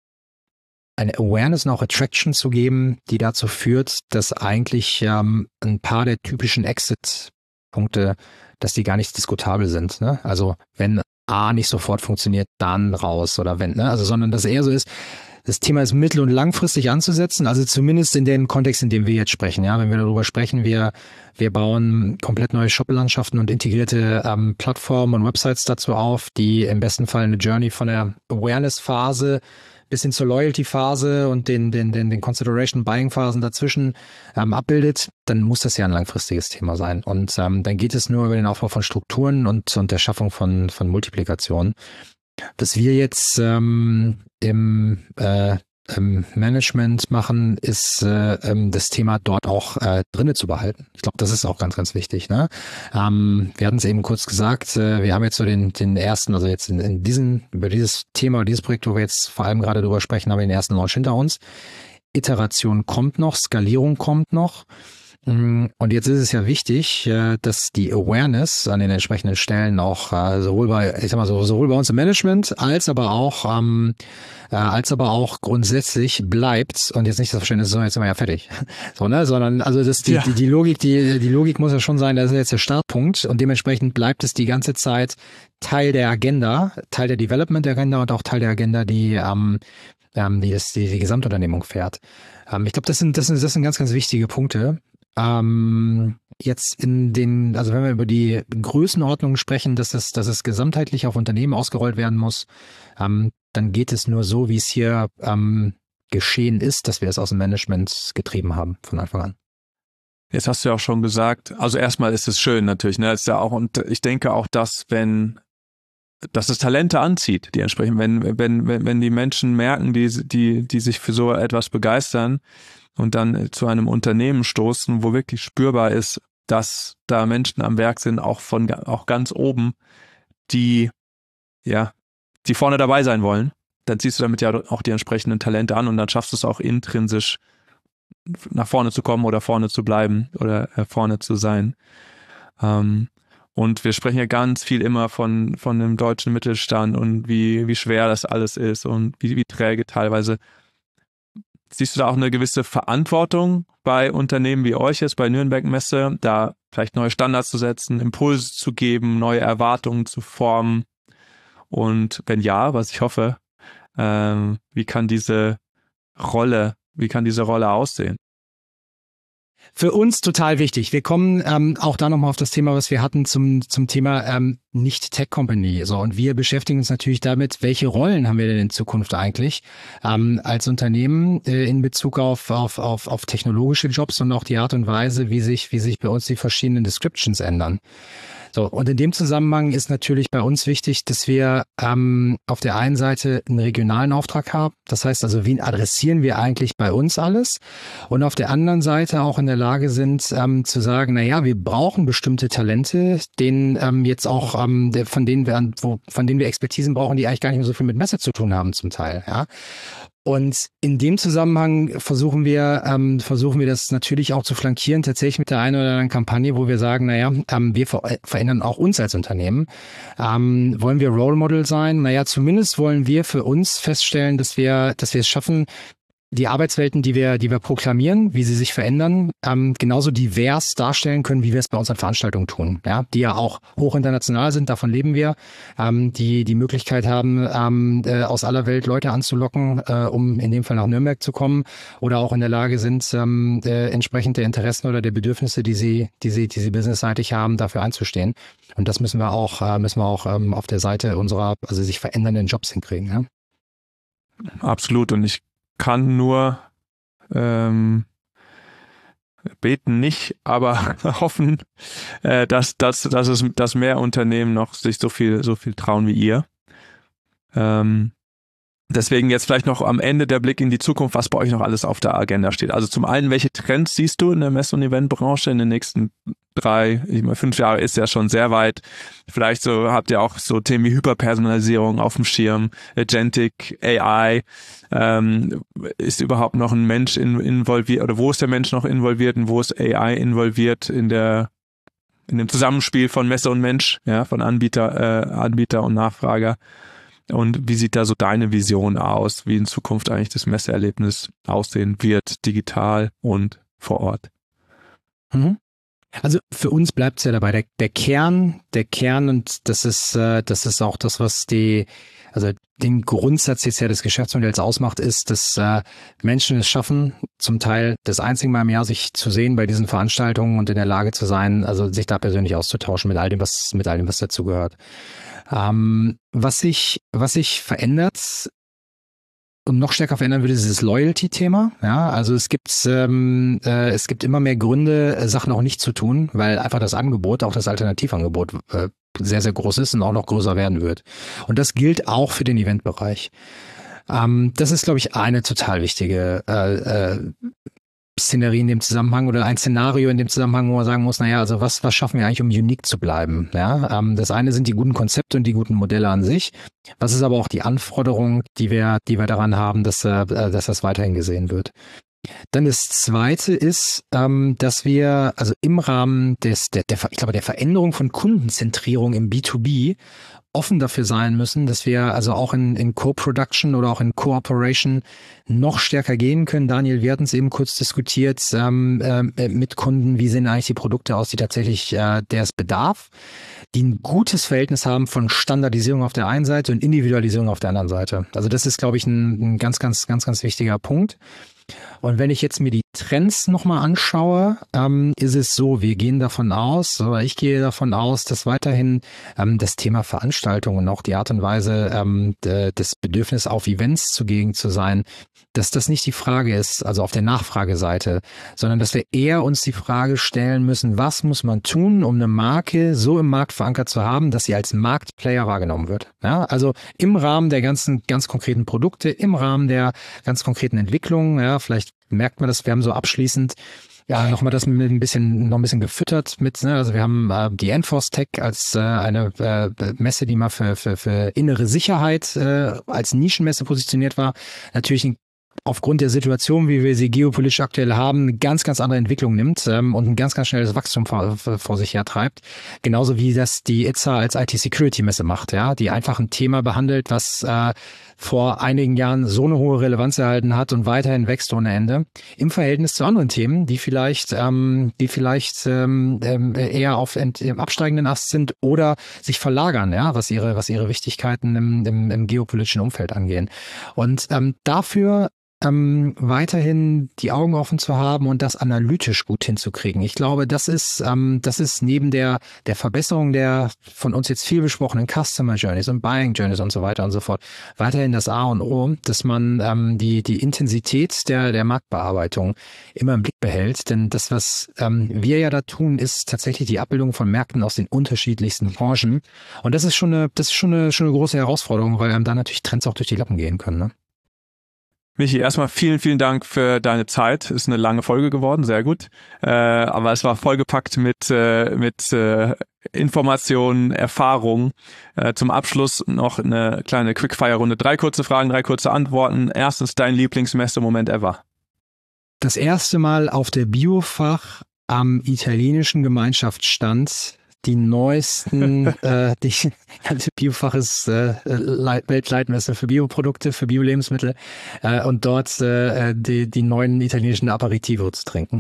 eine Awareness und auch Attraction zu geben, die dazu führt, dass eigentlich ähm, ein paar der typischen Exit-Punkte, dass die gar nicht diskutabel sind. Ne? Also wenn A nicht sofort funktioniert, dann raus oder wenn, ne? Also sondern dass eher so ist, das Thema ist mittel- und langfristig anzusetzen, also zumindest in dem Kontext, in dem wir jetzt sprechen. Ja, wenn wir darüber sprechen, wir wir bauen komplett neue Shop-Landschaften und integrierte ähm, Plattformen und Websites dazu auf, die im besten Fall eine Journey von der Awareness-Phase bis hin zur Loyalty-Phase und den den den den Consideration-Buying-Phasen dazwischen ähm, abbildet, dann muss das ja ein langfristiges Thema sein. Und ähm, dann geht es nur über den Aufbau von Strukturen und und der Schaffung von von Multiplikationen. Was wir jetzt ähm, im, äh, im Management machen, ist äh, ähm, das Thema dort auch äh, drinne zu behalten. Ich glaube, das ist auch ganz, ganz wichtig. Ne? Ähm, wir hatten es eben kurz gesagt, äh, wir haben jetzt so den, den ersten, also jetzt in, in diesen, über dieses Thema, dieses Projekt, wo wir jetzt vor allem gerade drüber sprechen, haben wir den ersten Launch hinter uns. Iteration kommt noch, Skalierung kommt noch. Und jetzt ist es ja wichtig, dass die Awareness an den entsprechenden Stellen auch sowohl bei, ich sag mal so, sowohl bei uns im Management als aber auch, ähm, als aber auch grundsätzlich bleibt und jetzt nicht das Verständnis, so jetzt sind wir ja fertig, so ne, sondern also das die, ja. die die Logik, die die Logik muss ja schon sein, das ist jetzt der Startpunkt und dementsprechend bleibt es die ganze Zeit Teil der Agenda, Teil der Development Agenda und auch Teil der Agenda, die ähm, die das die, die Gesamtunternehmung fährt. Ähm, ich glaube, das sind das sind das sind ganz ganz wichtige Punkte. Ähm, jetzt in den, also wenn wir über die Größenordnung sprechen, dass es, dass es gesamtheitlich auf Unternehmen ausgerollt werden muss, ähm, dann geht es nur so, wie es hier ähm, geschehen ist, dass wir es aus dem Management getrieben haben von Anfang an. Jetzt hast du ja auch schon gesagt, also erstmal ist es schön natürlich, ne, ist ja auch, und ich denke auch, dass wenn, dass es Talente anzieht, die entsprechend, wenn, wenn, wenn, wenn die Menschen merken, die, die, die sich für so etwas begeistern und dann zu einem Unternehmen stoßen, wo wirklich spürbar ist, dass da Menschen am Werk sind, auch von, auch ganz oben, die, ja, die vorne dabei sein wollen, dann ziehst du damit ja auch die entsprechenden Talente an und dann schaffst du es auch intrinsisch nach vorne zu kommen oder vorne zu bleiben oder vorne zu sein. Ähm, und wir sprechen ja ganz viel immer von, von dem deutschen Mittelstand und wie, wie schwer das alles ist und wie, wie träge teilweise. Siehst du da auch eine gewisse Verantwortung bei Unternehmen wie euch jetzt, bei Nürnberg Messe, da vielleicht neue Standards zu setzen, Impulse zu geben, neue Erwartungen zu formen? Und wenn ja, was ich hoffe, ähm, wie kann diese Rolle, wie kann diese Rolle aussehen? Für uns total wichtig. Wir kommen ähm, auch da nochmal auf das Thema, was wir hatten zum zum Thema ähm, Nicht-Tech-Company. So, und wir beschäftigen uns natürlich damit, welche Rollen haben wir denn in Zukunft eigentlich ähm, als Unternehmen äh, in Bezug auf, auf auf auf technologische Jobs und auch die Art und Weise, wie sich wie sich bei uns die verschiedenen Descriptions ändern. So, und in dem Zusammenhang ist natürlich bei uns wichtig, dass wir ähm, auf der einen Seite einen regionalen Auftrag haben. Das heißt also, wen adressieren wir eigentlich bei uns alles? Und auf der anderen Seite auch in der Lage sind, ähm, zu sagen, na ja, wir brauchen bestimmte Talente, denen ähm, jetzt auch, ähm, der, von denen wir, wo, von denen wir Expertisen brauchen, die eigentlich gar nicht mehr so viel mit Messe zu tun haben zum Teil, ja. Und in dem Zusammenhang versuchen wir, ähm, versuchen wir das natürlich auch zu flankieren, tatsächlich mit der einen oder anderen Kampagne, wo wir sagen, naja, ähm, wir ver verändern auch uns als Unternehmen. Ähm, wollen wir Role Model sein? Naja, zumindest wollen wir für uns feststellen, dass wir, dass wir es schaffen, die Arbeitswelten, die wir, die wir proklamieren, wie sie sich verändern, ähm, genauso divers darstellen können, wie wir es bei unseren Veranstaltungen tun, ja, die ja auch hoch international sind, davon leben wir, ähm, die die Möglichkeit haben, ähm, äh, aus aller Welt Leute anzulocken, äh, um in dem Fall nach Nürnberg zu kommen, oder auch in der Lage sind, ähm, äh, entsprechend der Interessen oder der Bedürfnisse, die sie, die sie, die sie businessseitig haben, dafür einzustehen. Und das müssen wir auch, äh, müssen wir auch ähm, auf der Seite unserer, also sich verändernden Jobs hinkriegen, ja. Absolut. Und ich kann nur ähm, beten nicht, aber hoffen, äh, dass, dass, dass es, dass mehr Unternehmen noch sich so viel, so viel trauen wie ihr. Ähm, deswegen jetzt vielleicht noch am Ende der Blick in die Zukunft, was bei euch noch alles auf der Agenda steht. Also zum einen, welche Trends siehst du in der Messe- und Eventbranche in den nächsten drei, ich meine, fünf Jahre ist ja schon sehr weit. Vielleicht so habt ihr auch so Themen wie Hyperpersonalisierung auf dem Schirm, Agentic, A I. Ähm, ist überhaupt noch ein Mensch in, involviert oder wo ist der Mensch noch involviert und wo ist A I involviert in der in dem Zusammenspiel von Messe und Mensch, ja, von Anbieter, äh, Anbieter und Nachfrager? Und wie sieht da so deine Vision aus, wie in Zukunft eigentlich das Messeerlebnis aussehen wird, digital und vor Ort? Mhm. Also für uns bleibt es ja dabei, der, der Kern, der Kern, und das ist, äh, das ist auch das, was die, also den Grundsatz jetzt ja des Geschäftsmodells ausmacht, ist, dass äh, Menschen es schaffen, zum Teil das einzige Mal im Jahr sich zu sehen bei diesen Veranstaltungen und in der Lage zu sein, also sich da persönlich auszutauschen mit all dem, was mit all dem, was dazugehört. Ähm, was sich, was sich verändert und noch stärker verändern würde, ist das Loyalty-Thema. Ja, also es gibt ähm, äh, es gibt immer mehr Gründe, äh, Sachen auch nicht zu tun, weil einfach das Angebot, auch das Alternativangebot, äh, sehr, sehr groß ist und auch noch größer werden wird. Und das gilt auch für den Eventbereich. Ähm, das ist, glaube ich, eine total wichtige äh, äh, Szenerie in dem Zusammenhang oder ein Szenario in dem Zusammenhang, wo man sagen muss, naja, also was, was schaffen wir eigentlich, um unique zu bleiben? Ja, ähm, das eine sind die guten Konzepte und die guten Modelle an sich. Was ist aber auch die Anforderung, die wir, die wir daran haben, dass, äh, dass das weiterhin gesehen wird? Dann das Zweite ist, ähm, dass wir also im Rahmen des, der, der, ich glaube, der Veränderung von Kundenzentrierung im B zwei B offen dafür sein müssen, dass wir also auch in, in Co-Production oder auch in Cooperation noch stärker gehen können. Daniel, wir hatten es eben kurz diskutiert ähm, äh, mit Kunden, wie sehen eigentlich die Produkte aus, die tatsächlich äh, der es bedarf, die ein gutes Verhältnis haben von Standardisierung auf der einen Seite und Individualisierung auf der anderen Seite. Also das ist, glaube ich, ein, ein ganz, ganz, ganz, ganz wichtiger Punkt. Und wenn ich jetzt mir die Trends nochmal anschaue, ähm, ist es so, wir gehen davon aus, oder ich gehe davon aus, dass weiterhin ähm, das Thema Veranstaltungen und auch die Art und Weise, ähm, de, des Bedürfnis auf Events zugegen zu sein, dass das nicht die Frage ist, also auf der Nachfrageseite, sondern dass wir eher uns die Frage stellen müssen, was muss man tun, um eine Marke so im Markt verankert zu haben, dass sie als Marktplayer wahrgenommen wird. Ja, also im Rahmen der ganzen ganz konkreten Produkte, im Rahmen der ganz konkreten Entwicklungen, ja, vielleicht merkt man das, wir haben so abschließend ja nochmal das mit ein bisschen noch ein bisschen gefüttert mit, ne? Also wir haben äh, die Enforce Tech als äh, eine äh, Messe, die mal für für für innere Sicherheit äh, als Nischenmesse positioniert war, natürlich ein aufgrund der Situation, wie wir sie geopolitisch aktuell haben, eine ganz, ganz andere Entwicklung nimmt ähm, und ein ganz, ganz schnelles Wachstum vor, vor sich her treibt. Genauso wie das die I T S A als I T-Security-Messe macht, ja, die einfach ein Thema behandelt, was äh, vor einigen Jahren so eine hohe Relevanz erhalten hat und weiterhin wächst ohne Ende, im Verhältnis zu anderen Themen, die vielleicht ähm, die vielleicht ähm, eher auf ent, im absteigenden Ast sind oder sich verlagern, ja, was ihre was ihre Wichtigkeiten im, im, im geopolitischen Umfeld angehen. Und ähm, dafür Ähm, weiterhin die Augen offen zu haben und das analytisch gut hinzukriegen. Ich glaube, das ist ähm, das ist neben der der Verbesserung der von uns jetzt viel besprochenen Customer Journeys und Buying Journeys und so weiter und so fort weiterhin das A und O, dass man ähm, die die Intensität der der Marktbearbeitung immer im Blick behält. Denn das, was ähm, wir ja da tun, ist tatsächlich die Abbildung von Märkten aus den unterschiedlichsten Branchen. Und das ist schon eine das ist schon eine schon eine große Herausforderung, weil einem da natürlich Trends auch durch die Lappen gehen können, ne? Michi, erstmal vielen, vielen Dank für deine Zeit. Ist eine lange Folge geworden, sehr gut. Äh, aber es war vollgepackt mit äh, mit äh, Informationen, Erfahrungen. Äh, zum Abschluss noch eine kleine Quickfire-Runde. Drei kurze Fragen, drei kurze Antworten. Erstens, dein Lieblingsmesse-Moment ever? Das erste Mal auf der Biofach am italienischen Gemeinschaftsstand die neuesten, äh, die also Biofach ist äh, Weltleitmesse für Bioprodukte, für Bio-Lebensmittel äh, und dort äh, die, die neuen italienischen Aperitivo zu trinken.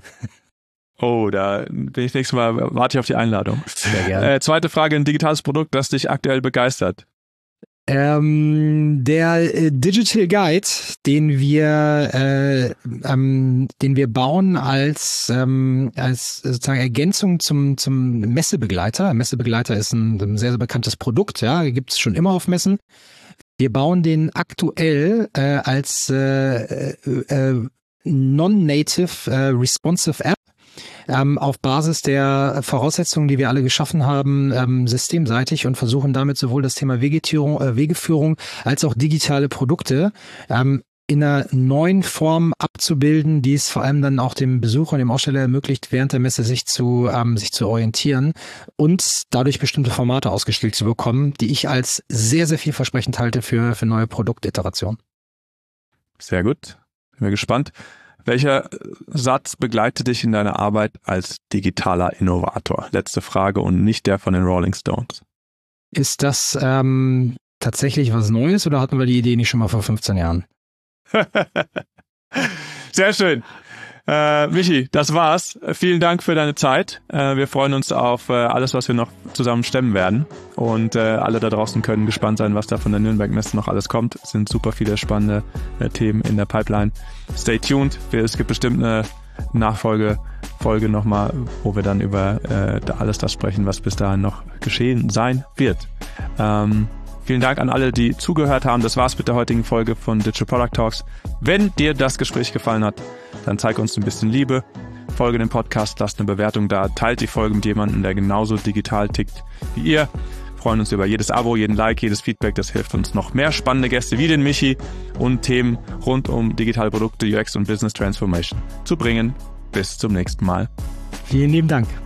Oh, da bin ich nächstes Mal, warte ich auf die Einladung. Sehr gerne. Äh, zweite Frage, ein digitales Produkt, das dich aktuell begeistert? Ähm, der äh, Digital Guide, den wir, äh, ähm, den wir bauen als ähm, als sozusagen Ergänzung zum zum Messebegleiter. Messebegleiter ist ein, ein sehr sehr bekanntes Produkt, ja, gibt es schon immer auf Messen. Wir bauen den aktuell äh, als äh, äh, non-native äh, responsive App. Ähm, auf Basis der Voraussetzungen, die wir alle geschaffen haben, ähm, systemseitig und versuchen damit sowohl das Thema Wegeführung, äh, Wegeführung als auch digitale Produkte ähm, in einer neuen Form abzubilden, die es vor allem dann auch dem Besucher und dem Aussteller ermöglicht, während der Messe sich zu ähm, sich zu orientieren und dadurch bestimmte Formate ausgestellt zu bekommen, die ich als sehr, sehr vielversprechend halte für, für neue Produktiterationen. Sehr gut, bin mir gespannt. Welcher Satz begleitet dich in deiner Arbeit als digitaler Innovator? Letzte Frage und nicht der von den Rolling Stones. Ist das ähm, tatsächlich was Neues oder hatten wir die Idee nicht schon mal vor fünfzehn Jahren? Sehr schön. Äh, Michi, das war's. Vielen Dank für deine Zeit. Äh, wir freuen uns auf äh, alles, was wir noch zusammen stemmen werden. Und äh, alle da draußen können gespannt sein, was da von der Nürnberg-Messe noch alles kommt. Es sind super viele spannende äh, Themen in der Pipeline. Stay tuned. Es gibt bestimmt eine Nachfolgefolge nochmal, wo wir dann über äh, alles das sprechen, was bis dahin noch geschehen sein wird. Ähm, Vielen Dank an alle, die zugehört haben. Das war's mit der heutigen Folge von Digital Product Talks. Wenn dir das Gespräch gefallen hat, dann zeig uns ein bisschen Liebe. Folge dem Podcast, lasst eine Bewertung da, teilt die Folge mit jemandem, der genauso digital tickt wie ihr. Wir freuen uns über jedes Abo, jeden Like, jedes Feedback. Das hilft uns, noch mehr spannende Gäste wie den Michi und Themen rund um digitale Produkte, U X und Business Transformation zu bringen. Bis zum nächsten Mal. Vielen lieben Dank.